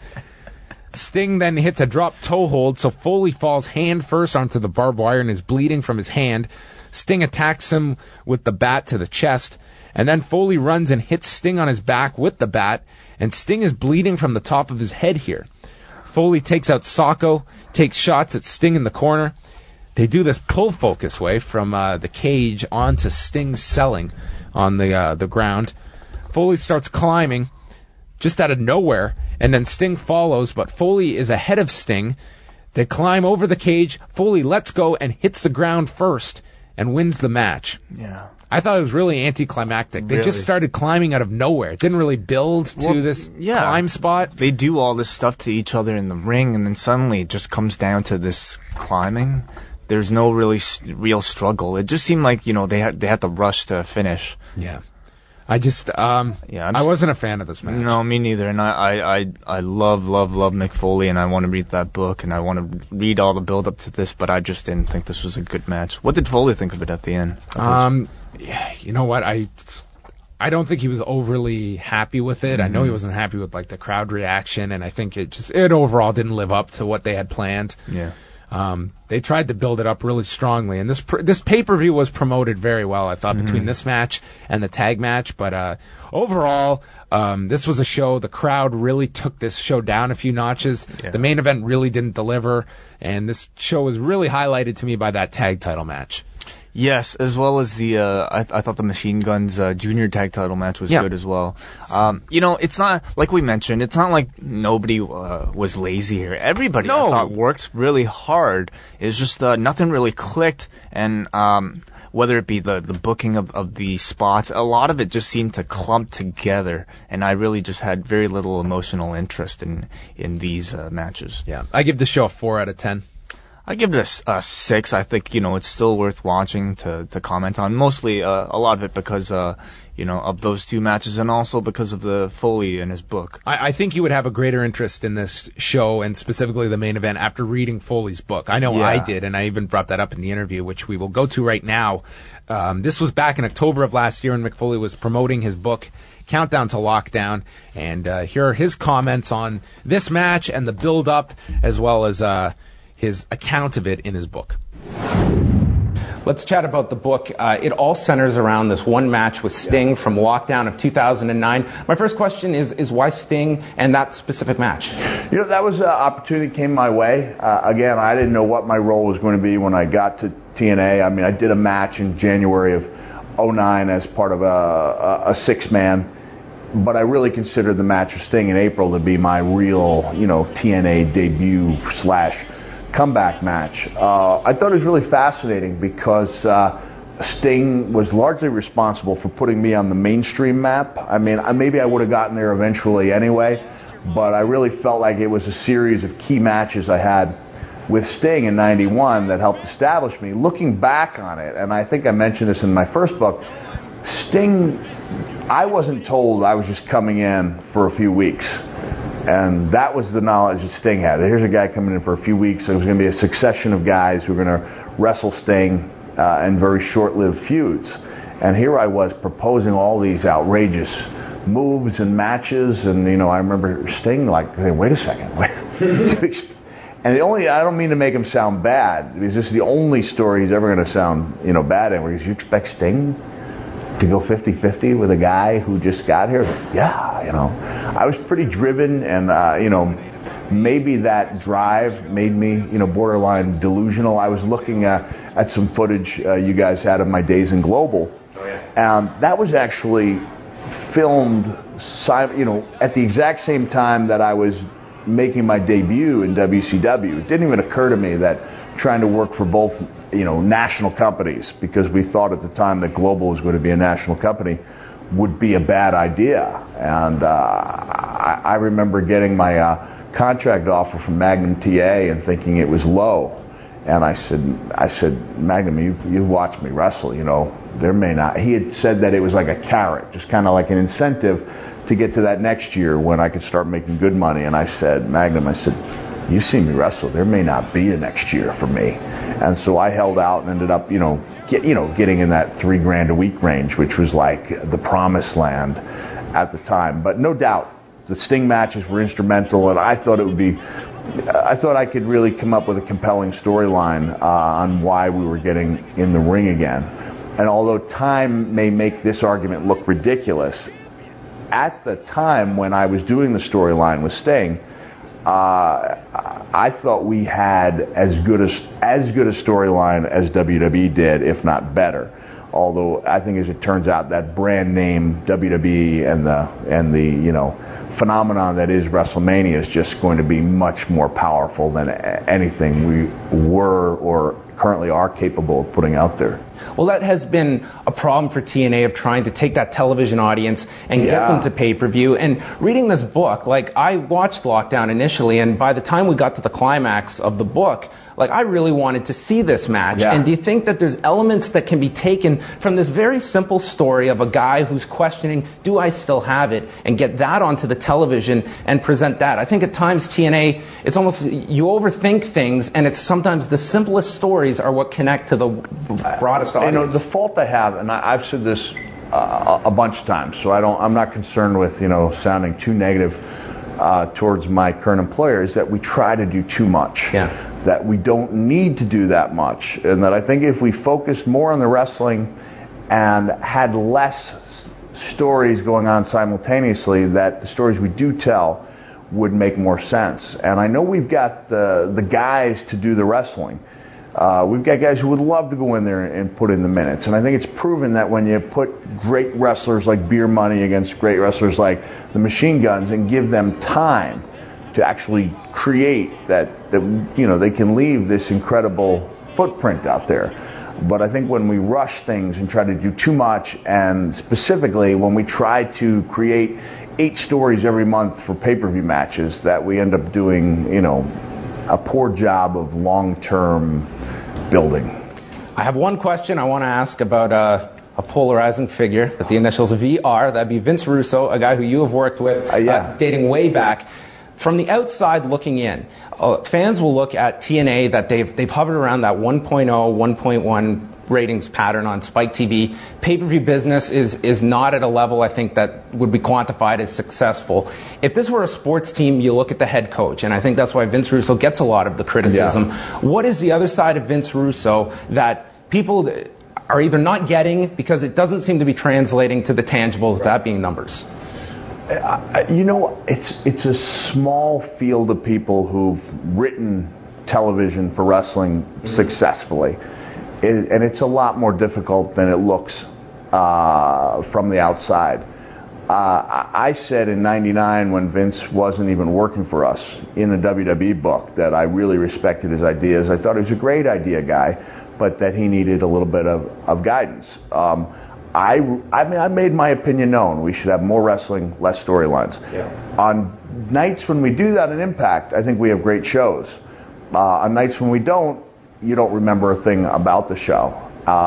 Sting then hits a drop toe hold, so Foley falls hand first onto the barbed wire and is bleeding from his hand. Sting attacks him with the bat to the chest, and then Foley runs and hits Sting on his back with the bat, and Sting is bleeding from the top of his head here. Foley takes out Socko, takes shots at Sting in the corner. They do this pull focus way from uh, the cage onto Sting's selling on the uh, the ground. Foley starts climbing just out of nowhere, and then Sting follows, but Foley is ahead of Sting. They climb over the cage. Foley lets go and hits the ground first and wins the match. Yeah. I thought it was really anticlimactic. They Really? just started climbing out of nowhere. It didn't really build to Well, this yeah. climb spot. They do all this stuff to each other in the ring, and then suddenly it just comes down to this climbing. There's no really s- real struggle. It just seemed like, you know, they had they had to rush to finish. Yeah. I just, um, Yeah, I'm I s- wasn't a fan of this match. No, me neither. And I, I, I, I love, love, love Mick Foley, and I want to read that book, and I want to read all the build up to this, but I just didn't think this was a good match. What did Foley think of it at the end? Um, yeah, you know what? I, I don't think he was overly happy with it. Mm-hmm. I know he wasn't happy with like the crowd reaction, and I think it just it overall didn't live up to what they had planned. Yeah. Um, they tried to build it up really strongly, and this pr- this pay-per-view was promoted very well, I thought, mm-hmm. between this match and the tag match. But uh, overall, um, this was a show. The crowd really took this show down a few notches. Yeah. The main event really didn't deliver, and this show was really highlighted to me by that tag title match. Yes, as well as the, uh, I, th- I thought the Machine Guns uh, junior tag title match was Yeah. good as well. Um, you know, it's not, like we mentioned, it's not like nobody uh, was lazy here. Everybody, No. I thought, worked really hard. It's just uh, nothing really clicked, and um, whether it be the, the booking of, of the spots, a lot of it just seemed to clump together, and I really just had very little emotional interest in, in these uh, matches. Yeah, I give the show a four out of ten. I give it a, a six. I think, you know, it's still worth watching to, to comment on. Mostly, uh, a lot of it because, uh, you know, of those two matches and also because of the Foley in his book. I, I think you would have a greater interest in this show and specifically the main event after reading Foley's book. I know Yeah. I did, and I even brought that up in the interview, which we will go to right now. Um, this was back in October of last year, and Mick Foley was promoting his book, Countdown to Lockdown, and uh, here are his comments on this match and the build-up, as well as uh, his account of it in his book. Let's chat about the book. Uh, it all centers around this one match with Sting from Lockdown of two thousand nine. My first question is, is why Sting and that specific match? You know, that was an opportunity that came my way. Uh, again, I didn't know what my role was going to be when I got to T N A. I mean, I did a match in January of oh nine as part of a, a, a six-man, but I really considered the match with Sting in April to be my real, you know, T N A debut slash comeback match. Uh, I thought it was really fascinating because uh, Sting was largely responsible for putting me on the mainstream map. I mean, I, maybe I would have gotten there eventually anyway, but I really felt like it was a series of key matches I had with Sting in ninety-one that helped establish me. Looking back on it, and I think I mentioned this in my first book, Sting, I wasn't told I was just coming in for a few weeks. And that was the knowledge that Sting had. Here's a guy coming in for a few weeks. There was going to be a succession of guys who were going to wrestle Sting uh, in very short-lived feuds. And here I was proposing all these outrageous moves and matches. And, you know, I remember Sting like, hey, wait a second. Wait. And the only, I don't mean to make him sound bad, because this is the only story he's ever going to sound, you know, bad in, where you expect Sting to go fifty-fifty with a guy who just got here? Yeah, you know. I was pretty driven, and, uh, you know, maybe that drive made me, you know, borderline delusional. I was looking uh, at some footage uh, you guys had of my days in Global, oh, yeah. and that was actually filmed, you know, at the exact same time that I was making my debut in W C W. It didn't even occur to me that trying to work for both, you know, national companies, because we thought at the time that Global was going to be a national company, would be a bad idea. And uh, I, I remember getting my uh, contract offer from Magnum T A and thinking it was low. And I said, I said, Magnum, you you watched me wrestle. You know, there may not. He had said that it was like a carrot, just kind of like an incentive to get to that next year when I could start making good money. And I said, Magnum, I said, you see me wrestle, there may not be a next year for me. And so I held out and ended up, you know, get, you know, getting in that three grand a week range, which was like the promised land at the time. But no doubt, the Sting matches were instrumental, and I thought it would be, I thought I could really come up with a compelling storyline uh, on why we were getting in the ring again. And although time may make this argument look ridiculous, at the time when I was doing the storyline with Sting, uh, I thought we had as good a, as good a storyline as W W E did, if not better. Although I think, as it turns out, that brand name W W E and the and the you know phenomenon that is WrestleMania is just going to be much more powerful than anything we were or currently are capable of putting out there. Well, that has been a problem for T N A, of trying to take that television audience and yeah. get them to pay-per-view. And reading this book, like, I watched Lockdown initially, and by the time we got to the climax of the book, like, I really wanted to see this match. Yeah. And do you think that there's elements that can be taken from this very simple story of a guy who's questioning, do I still have it, and get that onto the television and present that? I think at times T N A, it's almost, you overthink things, and it's sometimes the simplest stories are what connect to the broadest audience. You know, the fault I have, and I, I've said this uh, a bunch of times, so I don't, I'm not concerned with, you know, sounding too negative uh, towards my current employer, is that we try to do too much. Yeah. That we don't need to do that much, and that I think if we focused more on the wrestling and had less stories going on simultaneously, that the stories we do tell would make more sense. And I know we've got the the guys to do the wrestling. Uh, we've got guys who would love to go in there and put in the minutes. And I think it's proven that when you put great wrestlers like Beer Money against great wrestlers like the Machine Guns and give them time to actually create that, that, you know, they can leave this incredible footprint out there. But I think when we rush things and try to do too much, and specifically when we try to create eight stories every month for pay-per-view matches, that we end up doing, you know, a poor job of long-term building. I have one question I want to ask about uh, a polarizing figure with the initials V R. That'd be Vince Russo, a guy who you have worked with, uh, yeah. uh, dating way back. From the outside looking in, uh, fans will look at T N A that they've they've hovered around that one point oh, one point one ratings pattern on Spike T V. Pay-per-view business is is not at a level I think that would be quantified as successful. If this were a sports team, you look at the head coach, and I think that's why Vince Russo gets a lot of the criticism. Yeah. What is the other side of Vince Russo that people are either not getting because it doesn't seem to be translating to the tangibles, right. that being numbers? Uh, you know, it's it's a small field of people who've written television for wrestling mm-hmm. successfully. It, and it's a lot more difficult than it looks uh, from the outside. Uh, I said in ninety-nine, when Vince wasn't even working for us, in a W W E book, that I really respected his ideas. I thought he was a great idea guy, but that he needed a little bit of, of guidance. Um, I, I mean, I made my opinion known. We should have more wrestling, less storylines. Yeah. On nights when we do that in Impact, I think we have great shows. Uh, on nights when we don't, you don't remember a thing about the show.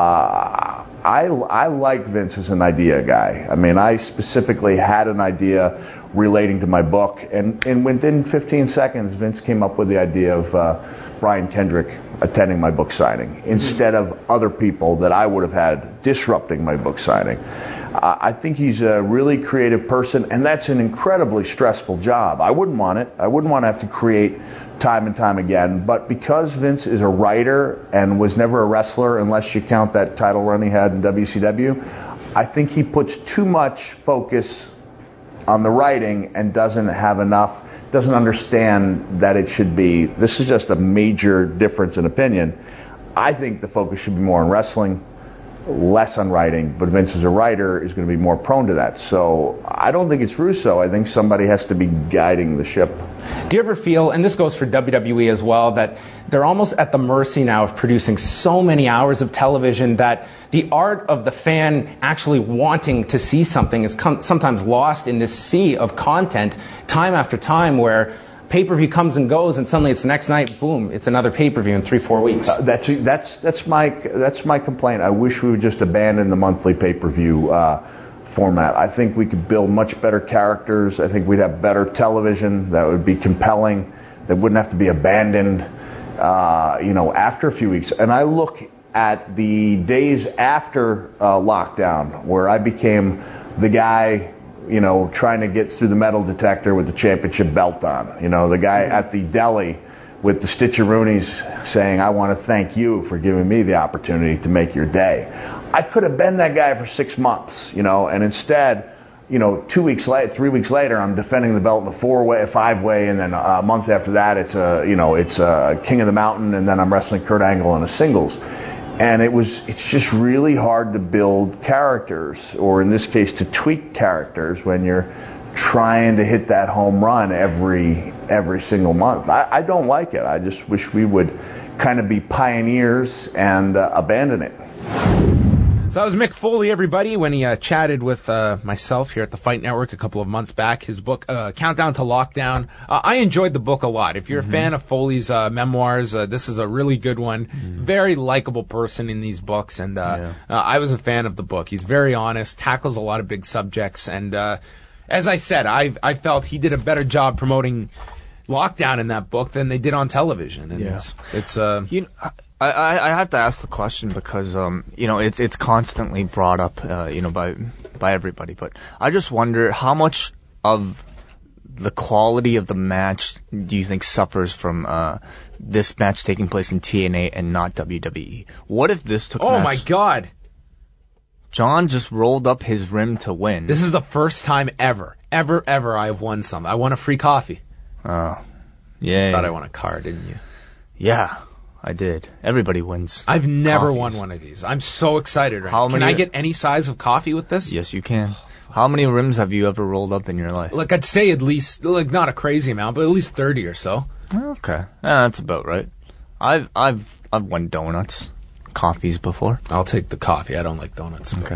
Uh, I, I like Vince as an idea guy. I mean, I specifically had an idea relating to my book, and, and within fifteen seconds, Vince came up with the idea of uh, Brian Kendrick attending my book signing instead of other people that I would have had disrupting my book signing. Uh, I think he's a really creative person, and that's an incredibly stressful job. I wouldn't want it. I wouldn't want to have to create time and time again. But because Vince is a writer and was never a wrestler, unless you count that title run he had in W C W, I think he puts too much focus on the writing and doesn't have enough, doesn't understand that it should be. This is just a major difference in opinion. I think the focus should be more on wrestling, less on writing, but Vince as a writer is going to be more prone to that. So I don't think it's Russo. I think somebody has to be guiding the ship. Do you ever feel, and this goes for W W E as well, that they're almost at the mercy now of producing so many hours of television that the art of the fan actually wanting to see something is com- sometimes lost in this sea of content time after time, where pay-per-view comes and goes, and suddenly it's the next night, boom, it's another pay-per-view in three, four weeks. Uh, that's that's that's my that's my complaint. I wish we would just abandon the monthly pay-per-view uh, format. I think we could build much better characters. I think we'd have better television that would be compelling, that wouldn't have to be abandoned, uh, you know, after a few weeks. And I look at the days after uh, lockdown, where I became the guy, you know, trying to get through the metal detector with the championship belt on. You know, the guy at the deli with the Stitcheroonies saying, I want to thank you for giving me the opportunity to make your day. I could have been that guy for six months, you know, and instead, you know, two weeks later, three weeks later, I'm defending the belt in a four-way, a five-way, and then a month after that, it's a, you know, it's a King of the Mountain, and then I'm wrestling Kurt Angle in a singles. And it was, it's just really hard to build characters, or in this case, to tweak characters when you're trying to hit that home run every every single month. I, I don't like it. I just wish we would kind of be pioneers and uh, abandon it. So that was Mick Foley, everybody, when he uh, chatted with uh, myself here at the Fight Network a couple of months back. His book, uh, Countdown to Lockdown. Uh, I enjoyed the book a lot. If you're mm-hmm. a fan of Foley's uh, memoirs, uh, this is a really good one. Mm-hmm. Very likable person in these books, and uh, yeah. uh, I was a fan of the book. He's very honest, tackles a lot of big subjects, and uh, as I said, I I felt he did a better job promoting Lockdown in that book than they did on television. And yeah. it's, it's uh, you know, I, I, I have to ask the question because um you know it's it's constantly brought up uh, you know by by everybody, but I just wonder how much of the quality of the match do you think suffers from uh this match taking place in T N A and not W W E? What if this took? Oh match- my God! John just rolled up his rim to win. This is the first time ever, ever, ever I have won something. I won a free coffee. Oh, yeah. Thought I won a car, didn't you? Yeah, I did. Everybody wins. I've never coffees. won one of these. I'm so excited right How now. many, Can I get any size of coffee with this? Yes, you can. How many rims have you ever rolled up in your life? Like, I'd say at least, like, not a crazy amount, but at least thirty or so. Okay. Yeah, that's about right. I've, I've, I've won donuts, coffees before. I'll take the coffee. I don't like donuts. Okay.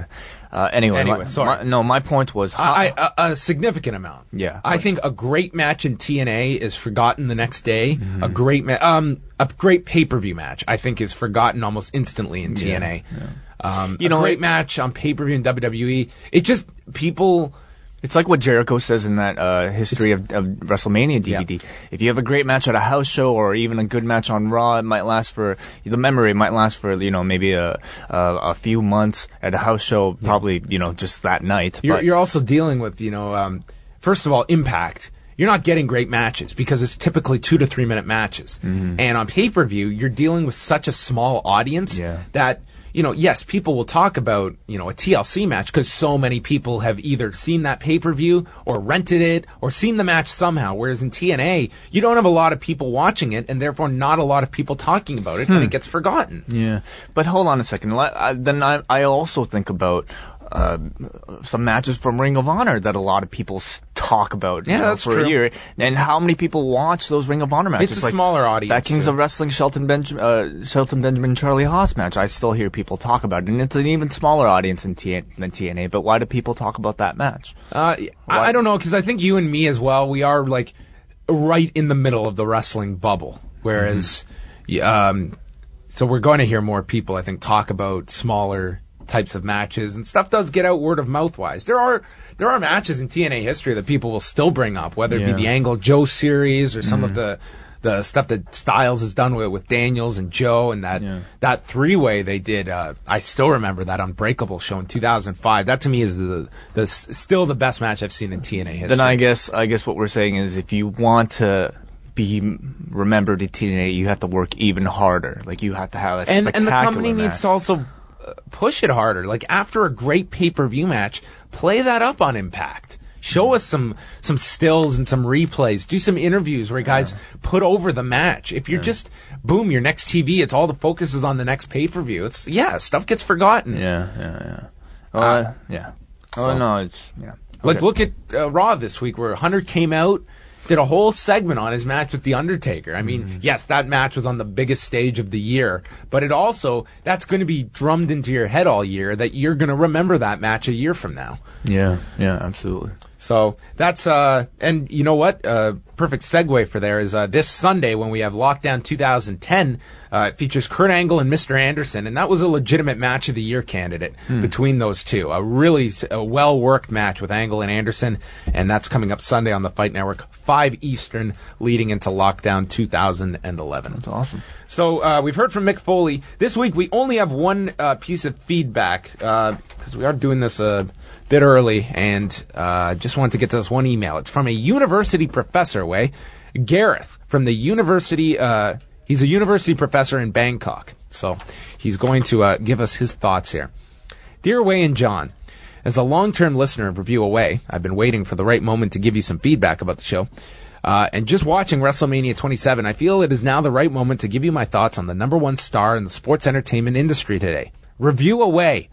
Uh, anyway, Anyway, my, sorry. my- no, my point was, how, I, I, a significant amount. Yeah. I think a great match in T N A is forgotten the next day. Mm-hmm. A great ma- um a great pay-per-view match I think is forgotten almost instantly in T N A. Yeah, Um, You a know, great it- match on pay-per-view in W W E. It just people. it's like what Jericho says in that uh, history of, of WrestleMania D V D. Yeah. If you have a great match at a house show or even a good match on Raw, it might last for the memory might last for you know maybe a a, a few months. At a house show, probably you know just that night. You're, but, you're also dealing with, you know, um, first of all, Impact. You're not getting great matches because it's typically two to three minute matches. Mm-hmm. And on pay-per-view, you're dealing with such a small audience Yeah. that, you know, yes, people will talk about, you know, a T L C match because so many people have either seen that pay-per-view or rented it or seen the match somehow. Whereas in T N A, you don't have a lot of people watching it and therefore not a lot of people talking about it and it gets forgotten. Yeah, but hold on a second. Let- I- Then I, I also think about uh, some matches from Ring of Honor that a lot of people s- talk about. you Yeah, know, that's for true. a year. And how many people watch those Ring of Honor matches? It's a smaller audience, That Kings too. of Wrestling Shelton Benjamin, uh, Shelton Benjamin Charlie Haas match. I still hear people talk about it, and it's an even smaller audience in T- than T N A. But why do people talk about that match? Uh, I, I don't know, because I think you and me as well, we are like right in the middle of the wrestling bubble. Whereas, y- um, so we're going to hear more people, I think, talk about smaller types of matches, and stuff does get out word of mouth wise. There are there are matches in T N A history that people will still bring up, whether it Yeah. be the Angle Joe series or some of the the stuff that Styles has done with with Daniels and Joe, and that Yeah. that three way they did. Uh, I still remember that Unbreakable show in two thousand five. That to me is the the s- still the best match I've seen in T N A history. Then I guess I guess what we're saying is if you want to be remembered at T N A, you have to work even harder. Like you have to have a and spectacular and the company match. needs to also uh, push it harder. Like after a great pay per view match, play that up on Impact. Show us some some stills and some replays. Do some interviews where guys put over the match. If you're just boom, your next T V, it's all the focus is on the next pay per view. It's yeah, stuff gets forgotten. Yeah, yeah, yeah. Well, Uh, uh, yeah. Oh so- no, it's yeah. Like Okay. look at uh, Raw this week where Hunter came out, did a whole segment on his match with The Undertaker. I mean, Mm-hmm. yes, that match was on the biggest stage of the year, but it also, that's going to be drummed into your head all year that you're going to remember that match a year from now. Yeah, yeah, absolutely. So that's, uh, and you know what? Uh, perfect segue for there is, uh, this Sunday when we have Lockdown two thousand ten, uh, it features Kurt Angle and Mister Anderson, and that was a legitimate match of the year candidate between those two. A really s- a well-worked match with Angle and Anderson, and that's coming up Sunday on the Fight Network, five Eastern, leading into Lockdown two thousand eleven. That's awesome. So uh, we've heard from Mick Foley. This week we only have one uh, piece of feedback because we are doing this a bit early, and uh, just wanted to get to this one email. It's from a university professor, way Gareth from the university. Uh, he's a university professor in Bangkok, so he's going to uh, give us his thoughts here. Dear Way and John, as a long-term listener of Review Away, I've been waiting for the right moment to give you some feedback about the show. Uh, and just watching WrestleMania twenty-seven, I feel it is now the right moment to give you my thoughts on the number one star in the sports entertainment industry today. Review Away.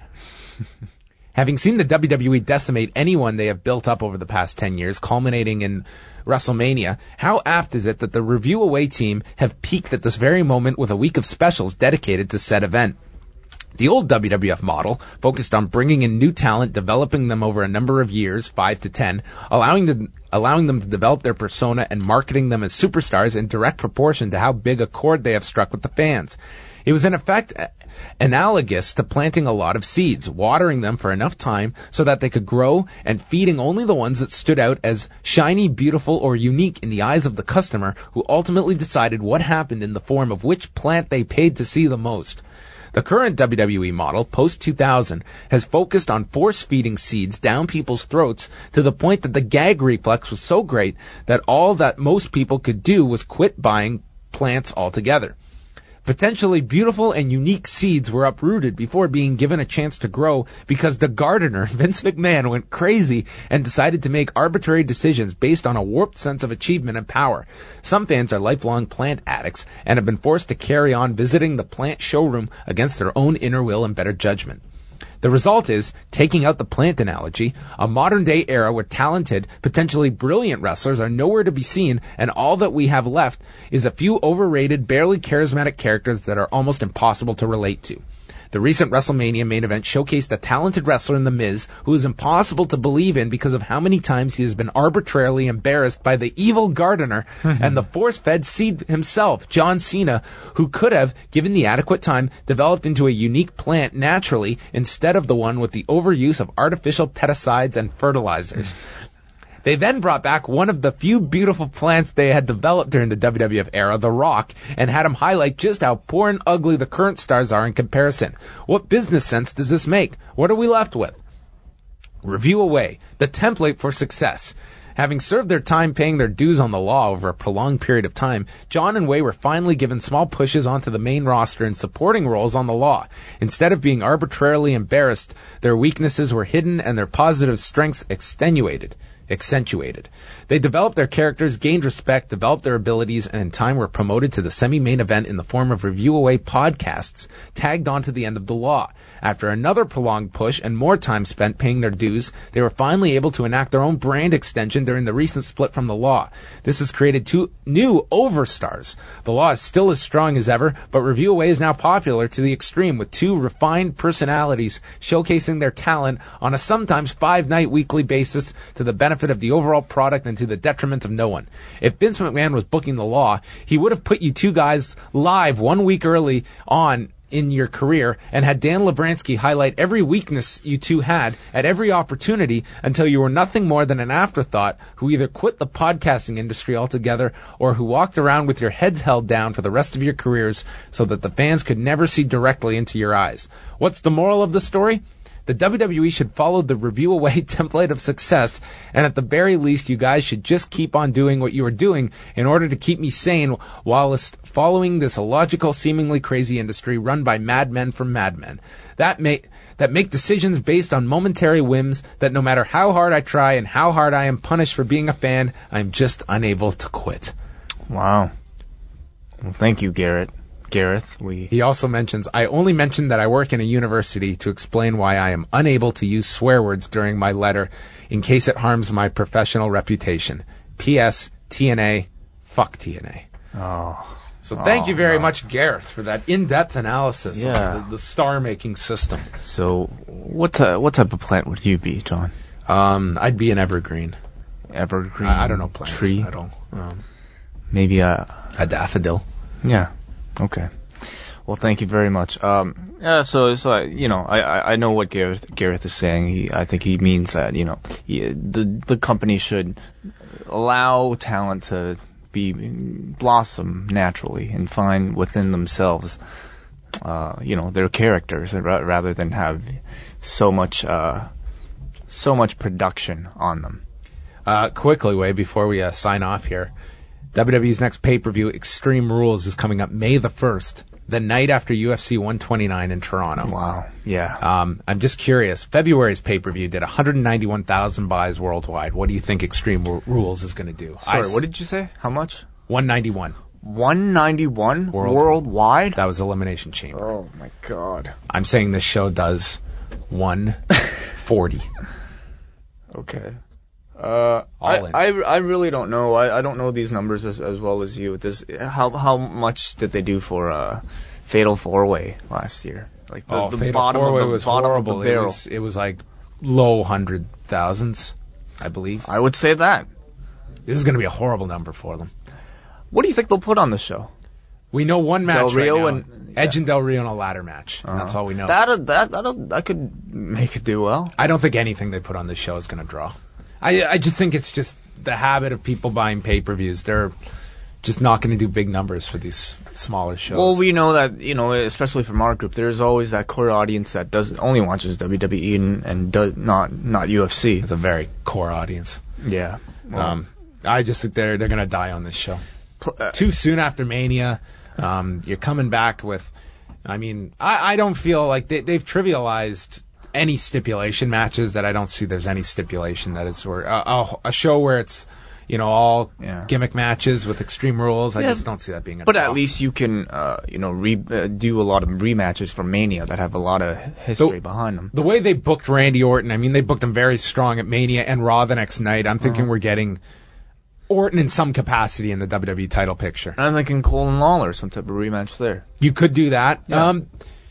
Having seen the W W E decimate anyone they have built up over the past ten years, culminating in WrestleMania, how apt is it that the Review Away team have peaked at this very moment with a week of specials dedicated to said event? The old W W F model focused on bringing in new talent, developing them over a number of years, five to ten, allowing them, allowing them to develop their persona and marketing them as superstars in direct proportion to how big a chord they have struck with the fans. It was in effect analogous to planting a lot of seeds, watering them for enough time so that they could grow, and feeding only the ones that stood out as shiny, beautiful, or unique in the eyes of the customer, who ultimately decided what happened in the form of which plant they paid to see the most. The current W W E model, post two thousand, has focused on force-feeding seeds down people's throats to the point that the gag reflex was so great that all that most people could do was quit buying plants altogether. Potentially beautiful and unique seeds were uprooted before being given a chance to grow because the gardener, Vince McMahon, went crazy and decided to make arbitrary decisions based on a warped sense of achievement and power. Some fans are lifelong plant addicts and have been forced to carry on visiting the plant showroom against their own inner will and better judgment. The result is, taking out the plant analogy, a modern-day era where talented, potentially brilliant wrestlers are nowhere to be seen, and all that we have left is a few overrated, barely charismatic characters that are almost impossible to relate to. The recent WrestleMania main event showcased a talented wrestler in The Miz who is impossible to believe in because of how many times he has been arbitrarily embarrassed by the evil gardener and the force-fed seed himself, John Cena, who could have, given the adequate time, developed into a unique plant naturally instead of the one with the overuse of artificial pesticides and fertilizers. They then brought back one of the few beautiful plants they had developed during the W W F era, The Rock, and had him highlight just how poor and ugly the current stars are in comparison. What business sense does this make? What are we left with? Review away, the template for success. Having served their time paying their dues on the law over a prolonged period of time, John and Wai were finally given small pushes onto the main roster in supporting roles on the law. Instead of being arbitrarily embarrassed, their weaknesses were hidden and their positive strengths extenuated. accentuated. They developed their characters, gained respect, developed their abilities, and in time were promoted to the semi-main event in the form of Review Away podcasts, tagged on to the end of the law. After another prolonged push and more time spent paying their dues, they were finally able to enact their own brand extension during the recent split from the law. This has created two new overstars. The law is still as strong as ever, but Review Away is now popular to the extreme, with two refined personalities showcasing their talent on a sometimes five-night weekly basis to the benefit of the overall product and to the detriment of no one. If Vince McMahon was booking the law, he would have put you two guys live one week early on in your career and had Dan Lavransky highlight every weakness you two had at every opportunity until you were nothing more than an afterthought who either quit the podcasting industry altogether or who walked around with your heads held down for the rest of your careers so that the fans could never see directly into your eyes. What's the moral of the story? The W W E should follow the Review Away template of success, and at the very least, you guys should just keep on doing what you are doing in order to keep me sane whilst following this illogical, seemingly crazy industry run by madmen from madmen. That make that make decisions based on momentary whims that no matter how hard I try and how hard I am punished for being a fan, I'm just unable to quit. Wow. Well, thank you, Garrett. Gareth, we... He also mentions, I only mentioned that I work in a university to explain why I am unable to use swear words during my letter in case it harms my professional reputation. P S. T N A. Fuck T N A. Oh. So thank oh, you very no. much, Gareth, for that in-depth analysis Yeah. of the, the star-making system. So, what ty- what type of plant would you be, John? Um, I'd be an evergreen. Evergreen? I, I don't know plants Tree? at all. Um, Maybe a... a daffodil. Yeah. Okay. Well, thank you very much. Um, yeah, so, so I, you know, I, I I know what Gareth Gareth is saying. He, I think he means that, you know, he, the the company should allow talent to be blossom naturally and find within themselves, uh, you know, their characters ra- rather than have so much uh, so much production on them. Uh, quickly, Wai, before we uh, sign off here. W W E's next pay-per-view, Extreme Rules, is coming up May the first, the night after U F C one twenty-nine in Toronto. Wow. Yeah. Um, I'm just curious. February's pay-per-view did one hundred ninety-one thousand buys worldwide. What do you think Extreme R- Rules is going to do? Sorry, I, what did you say? How much? one ninety-one. one ninety-one World- worldwide? That was Elimination Chamber. Oh, my God. I'm saying this show does one forty. Okay. Uh, I, All in. I, I really don't know. I, I don't know these numbers as, as well as you. This how how much did they do for uh, Fatal Four Way last year? Like the, oh, the Fatal bottom Four-Way of the was bottom horrible. of the It barrel. was, it was like low hundred thousands, I believe. I would say that. This is going to be a horrible number for them. What do you think they'll put on the show? We know one match Del Rio right now. and- Edge yeah. and Del Rio in a ladder match. Uh-huh. That's all we know. That that that that could make it do well. I don't think anything they put on this show is going to draw. I I just think it's just the habit of people buying pay-per-views. They're just not going to do big numbers for these smaller shows. Well, we know that, you know, especially from our group, there's always that core audience that does only watches W W E and, and does not not U F C. It's a very core audience. Yeah. Well, Um, I just think they're they're going to die on this show. pl- uh, Too soon after Mania. Um, you're coming back with, I mean, I, I don't feel like they, they've trivialized any stipulation matches that I don't see there's any stipulation that is, or a, a, a show where it's, you know, all Yeah. gimmick matches with Extreme Rules. I Yeah, just don't see that being a But draw. at least you can, uh, you know, re- uh, do a lot of rematches from Mania that have a lot of history So- behind them. The way they booked Randy Orton, I mean, they booked him very strong at Mania and Raw the next night. I'm thinking Uh-huh. we're getting Orton in some capacity in the W W E title picture. And I'm thinking Cole and Lawler, some type of rematch there. You could do that. Yeah. Um,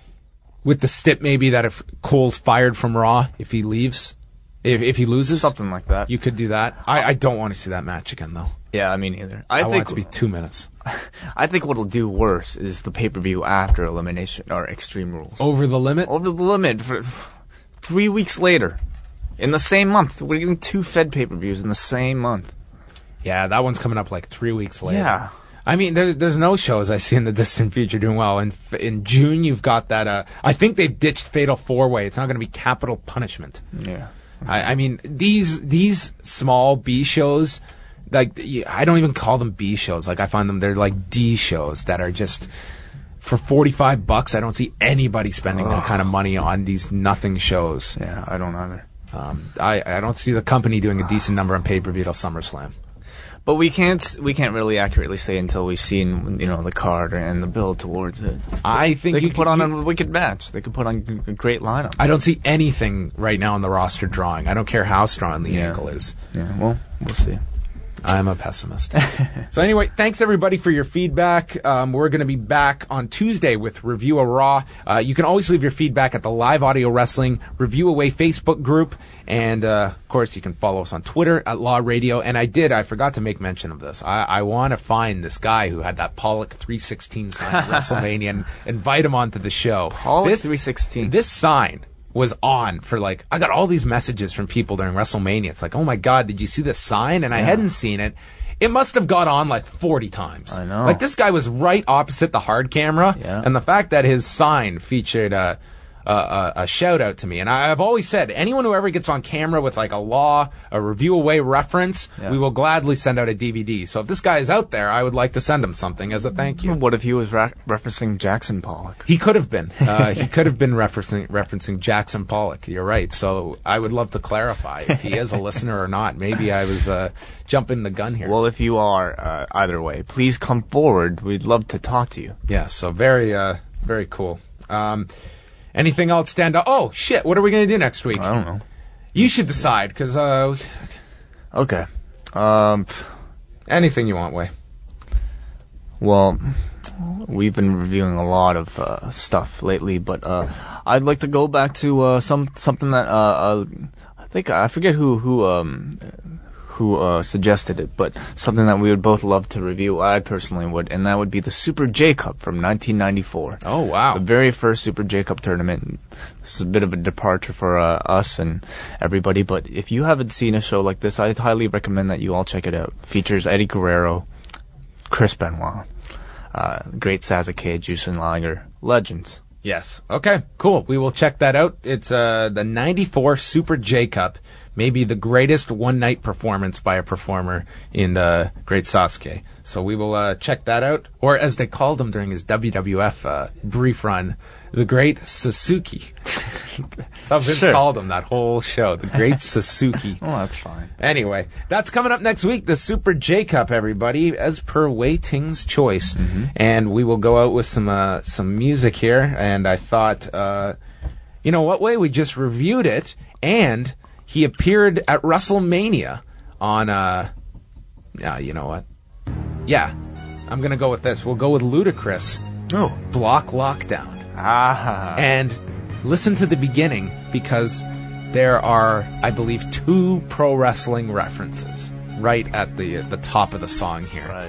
with the stip maybe that if Cole's fired from Raw, if he leaves, if if he loses, Something like that. you could do that. I, I don't want to see that match again, though. Yeah, I mean either. I, I, want think it to be two minutes. I think what'll do worse is the pay-per-view after Elimination or Extreme Rules. Over the limit? Over the limit for three weeks later, in the same month. We're getting two Fed pay-per-views in the same month. Yeah, that one's coming up like three weeks later. Yeah. I mean, there's there's no shows I see in the distant future doing well. In in June, you've got that. Uh, I think they've ditched Fatal Four Way. It's not going to be Capital Punishment. Yeah. I, I mean, these these small B shows, like y- I don't even call them B shows. Like I find them they're like D shows that are just for forty-five bucks. I don't see anybody spending that kind of money on these nothing shows. Yeah, I don't either. Um, I I don't see the company doing a decent number on pay per view till SummerSlam. But we can't we can't really accurately say until we've seen, you know, the card and the build towards it. I think They you could put you- on a wicked match. They could put on a great lineup. I don't see anything right now on the roster drawing. I don't care how strong the Yeah. ankle is. Yeah, well, we'll see. I'm a pessimist. So anyway, thanks everybody for your feedback. Um, we're going to be back on Tuesday with Review a Raw. Uh, you can always leave your feedback at the Live Audio Wrestling Review Away Facebook group. And, uh, of course, you can follow us on Twitter at Law Radio. And I did, I forgot to make mention of this. I, I want to find this guy who had that Pollock three sixteen sign at WrestleMania and invite him onto the show. Pollock This- three sixteen. This sign was on for like, I got all these messages from people during WrestleMania. It's like, oh my God, did you see this sign? And I hadn't seen it. It must have got on like forty times. I know. Like this guy was right opposite the hard camera. Yeah. And the fact that his sign featured a, a, a, a shout out to me. And I, I've always said, anyone who ever gets on camera with like a Law, a Review Away reference, Yeah. we will gladly send out a D V D. So if this guy is out there, I would like to send him something as a thank you. What if he was ra- referencing Jackson Pollock? He could have been. Uh, he could have been referencing referencing Jackson Pollock. You're right. So I would love to clarify if he is a listener or not. Maybe I was uh, jumping the gun here. Well, if you are, uh, either way, please come forward. We'd love to talk to you. yeah. So very, uh, very cool. Um, anything else stand out? Oh shit! What are we gonna do next week? I don't know. You should decide, because uh, Okay. Um, anything you want, Way. well, we've been reviewing a lot of uh, stuff lately, but uh, I'd like to go back to uh, some something that uh, uh, I think I forget who who um who uh, suggested it, but something that we would both love to review. I personally would, and that would be the Super J Cup from nineteen ninety-four. Oh wow. The very first Super J Cup tournament. This is a bit of a departure for uh, us and everybody, but if you haven't seen a show like this, I highly recommend that you all check it out. Features Eddie Guerrero, Chris Benoit, uh, Great Sasuke, Jushin Liger, legends. Yes. Okay, cool. We will check that out. It's uh, the ninety-four Super J Cup, maybe the greatest one-night performance by a performer in the Great Sasuke. So we will uh, check that out. Or as they called him during his W W F uh, brief run, the Great Sasuke. That's how Vince Sure. called him that whole show, the Great Sasuke. Oh, that's fine. Anyway, that's coming up next week, the Super J Cup, everybody, as per Wei Ting's choice. Mm-hmm. And we will go out with some uh, some music here. And I thought, uh, you know what, Wei? We just reviewed it, and he appeared at WrestleMania on, uh, yeah, you know what? Yeah, I'm going to go with this. We'll go with Ludacris, Oh. Block Lockdown. Ah. And listen to the beginning, because there are, I believe, two pro wrestling references right at the the top of the song here. Right.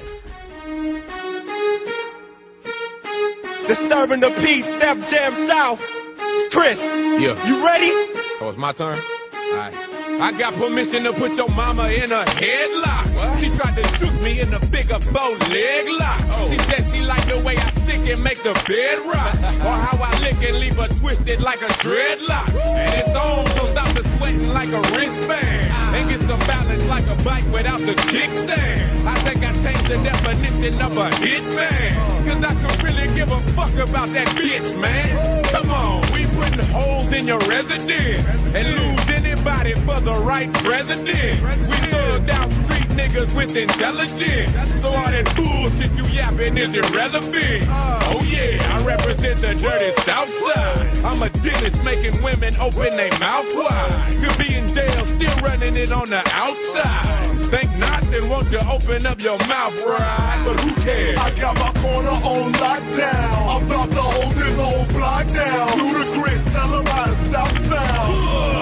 Disturbing the peace, step damn south. Chris, Yeah. you ready? Oh, it's my turn? Alright. I got permission to put your mama in a headlock. What? She tried to shoot me in the bigger bow leg lock. Oh. She said she like the way I stick and make the bed rock. Or how I lick and leave her twisted like a dreadlock. And it's on, so stop the sweating like a wristband. And get some balance like a bike without the kickstand. I think I changed the definition of a hitman. Cause I can really give a fuck about that bitch, man. Come on, we putting holes in your residence. And lose anybody for the right president. We thugged out street niggas with intelligence. So all that bullshit you yapping is irrelevant. Oh yeah, I represent the dirty South Side. I'm a dentist making women open their mouth wide. Could be in jail, still running it on the outside. Think not, then won't you open up your mouth right? But who cares? I got my corner on lockdown. I'm about to hold this whole block down. Ludacris, tell them how the South sound.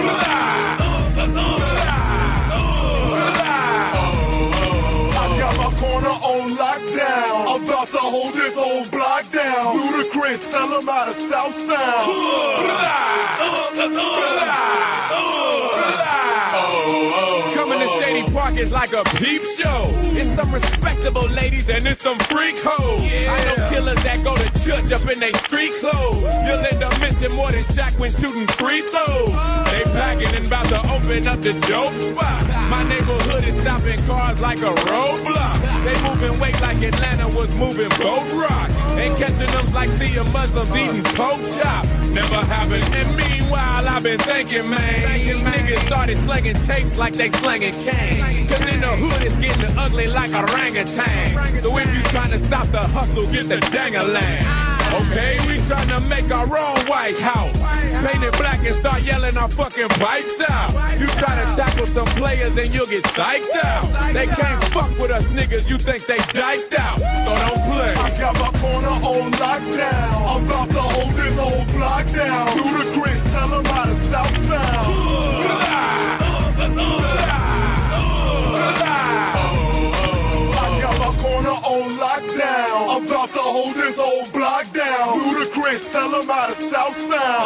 I got my corner on lockdown. I'm about to hold this whole block down. Ludacris, tell them how the South sound. Coming to Shady Park is like a peep show. It's some respectable ladies and it's some freak hoes. I know killers that go to church up in they street clothes. You'll end up missing more than Shaq when shooting free throws. They packing and about to open up the dope spot. My neighborhood is stopping cars like a roadblock. They moving weight like Atlanta was moving boat rock. And catching them like seeing Muslims eating pork chop. Never happened. And meanwhile, I've been thinking, man, these niggas started slinging tapes like they slinging cane. Cause in the hood it's getting ugly like a orangutan. So if you trying to stop the hustle, get the dang-a-lang. Okay, we trying to make our own White House. Paint it black and start yelling our fucking pipes out. You try to tackle some players and you'll get psyched out. They can't fuck with us niggas, you think they diked out. So don't play. I got my corner on lockdown. I'm about to hold this whole block down. Ludacris, tell them how the South sound. Corner on lockdown. I'm about to hold this whole block down. Ludacris, tell them how the South sound.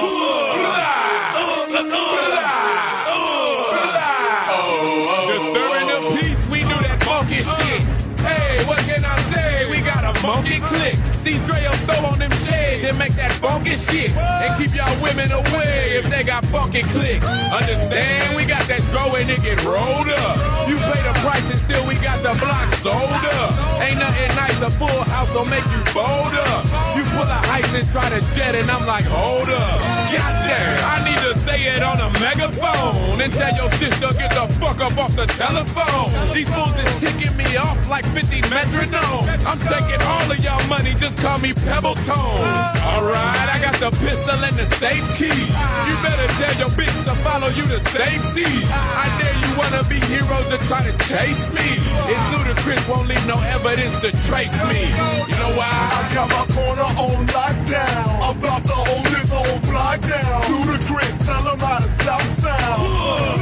Disturbing the peace, we do that funky shit. Hey, what can I say? We got a funky click. See Dre throw on them shades and make that funky shit. And keep y'all women away if they got funky clicks. Understand? We got that throw and it get rolled up. You pay the price and still we got the block sold up. Ain't nothing nice, a full house don't make you bold up. You pull a heist and try to jet and I'm like, hold up. Goddamn, I need to say it on a megaphone and tell your sister get the fuck up off the telephone. These fools is ticking me off like fifty metronome. I'm taking all of y'all money, just call me Pebble Tone. Alright, I got the pistol and the safe key. You better tell your bitch to follow you to safety. I dare you wanna be heroes to try to chase me. It's Ludacris, won't leave no evidence to trace me. You know why? I got my corner on lockdown. I'm about to hold this whole block down. Ludacris, tell them how the South sound.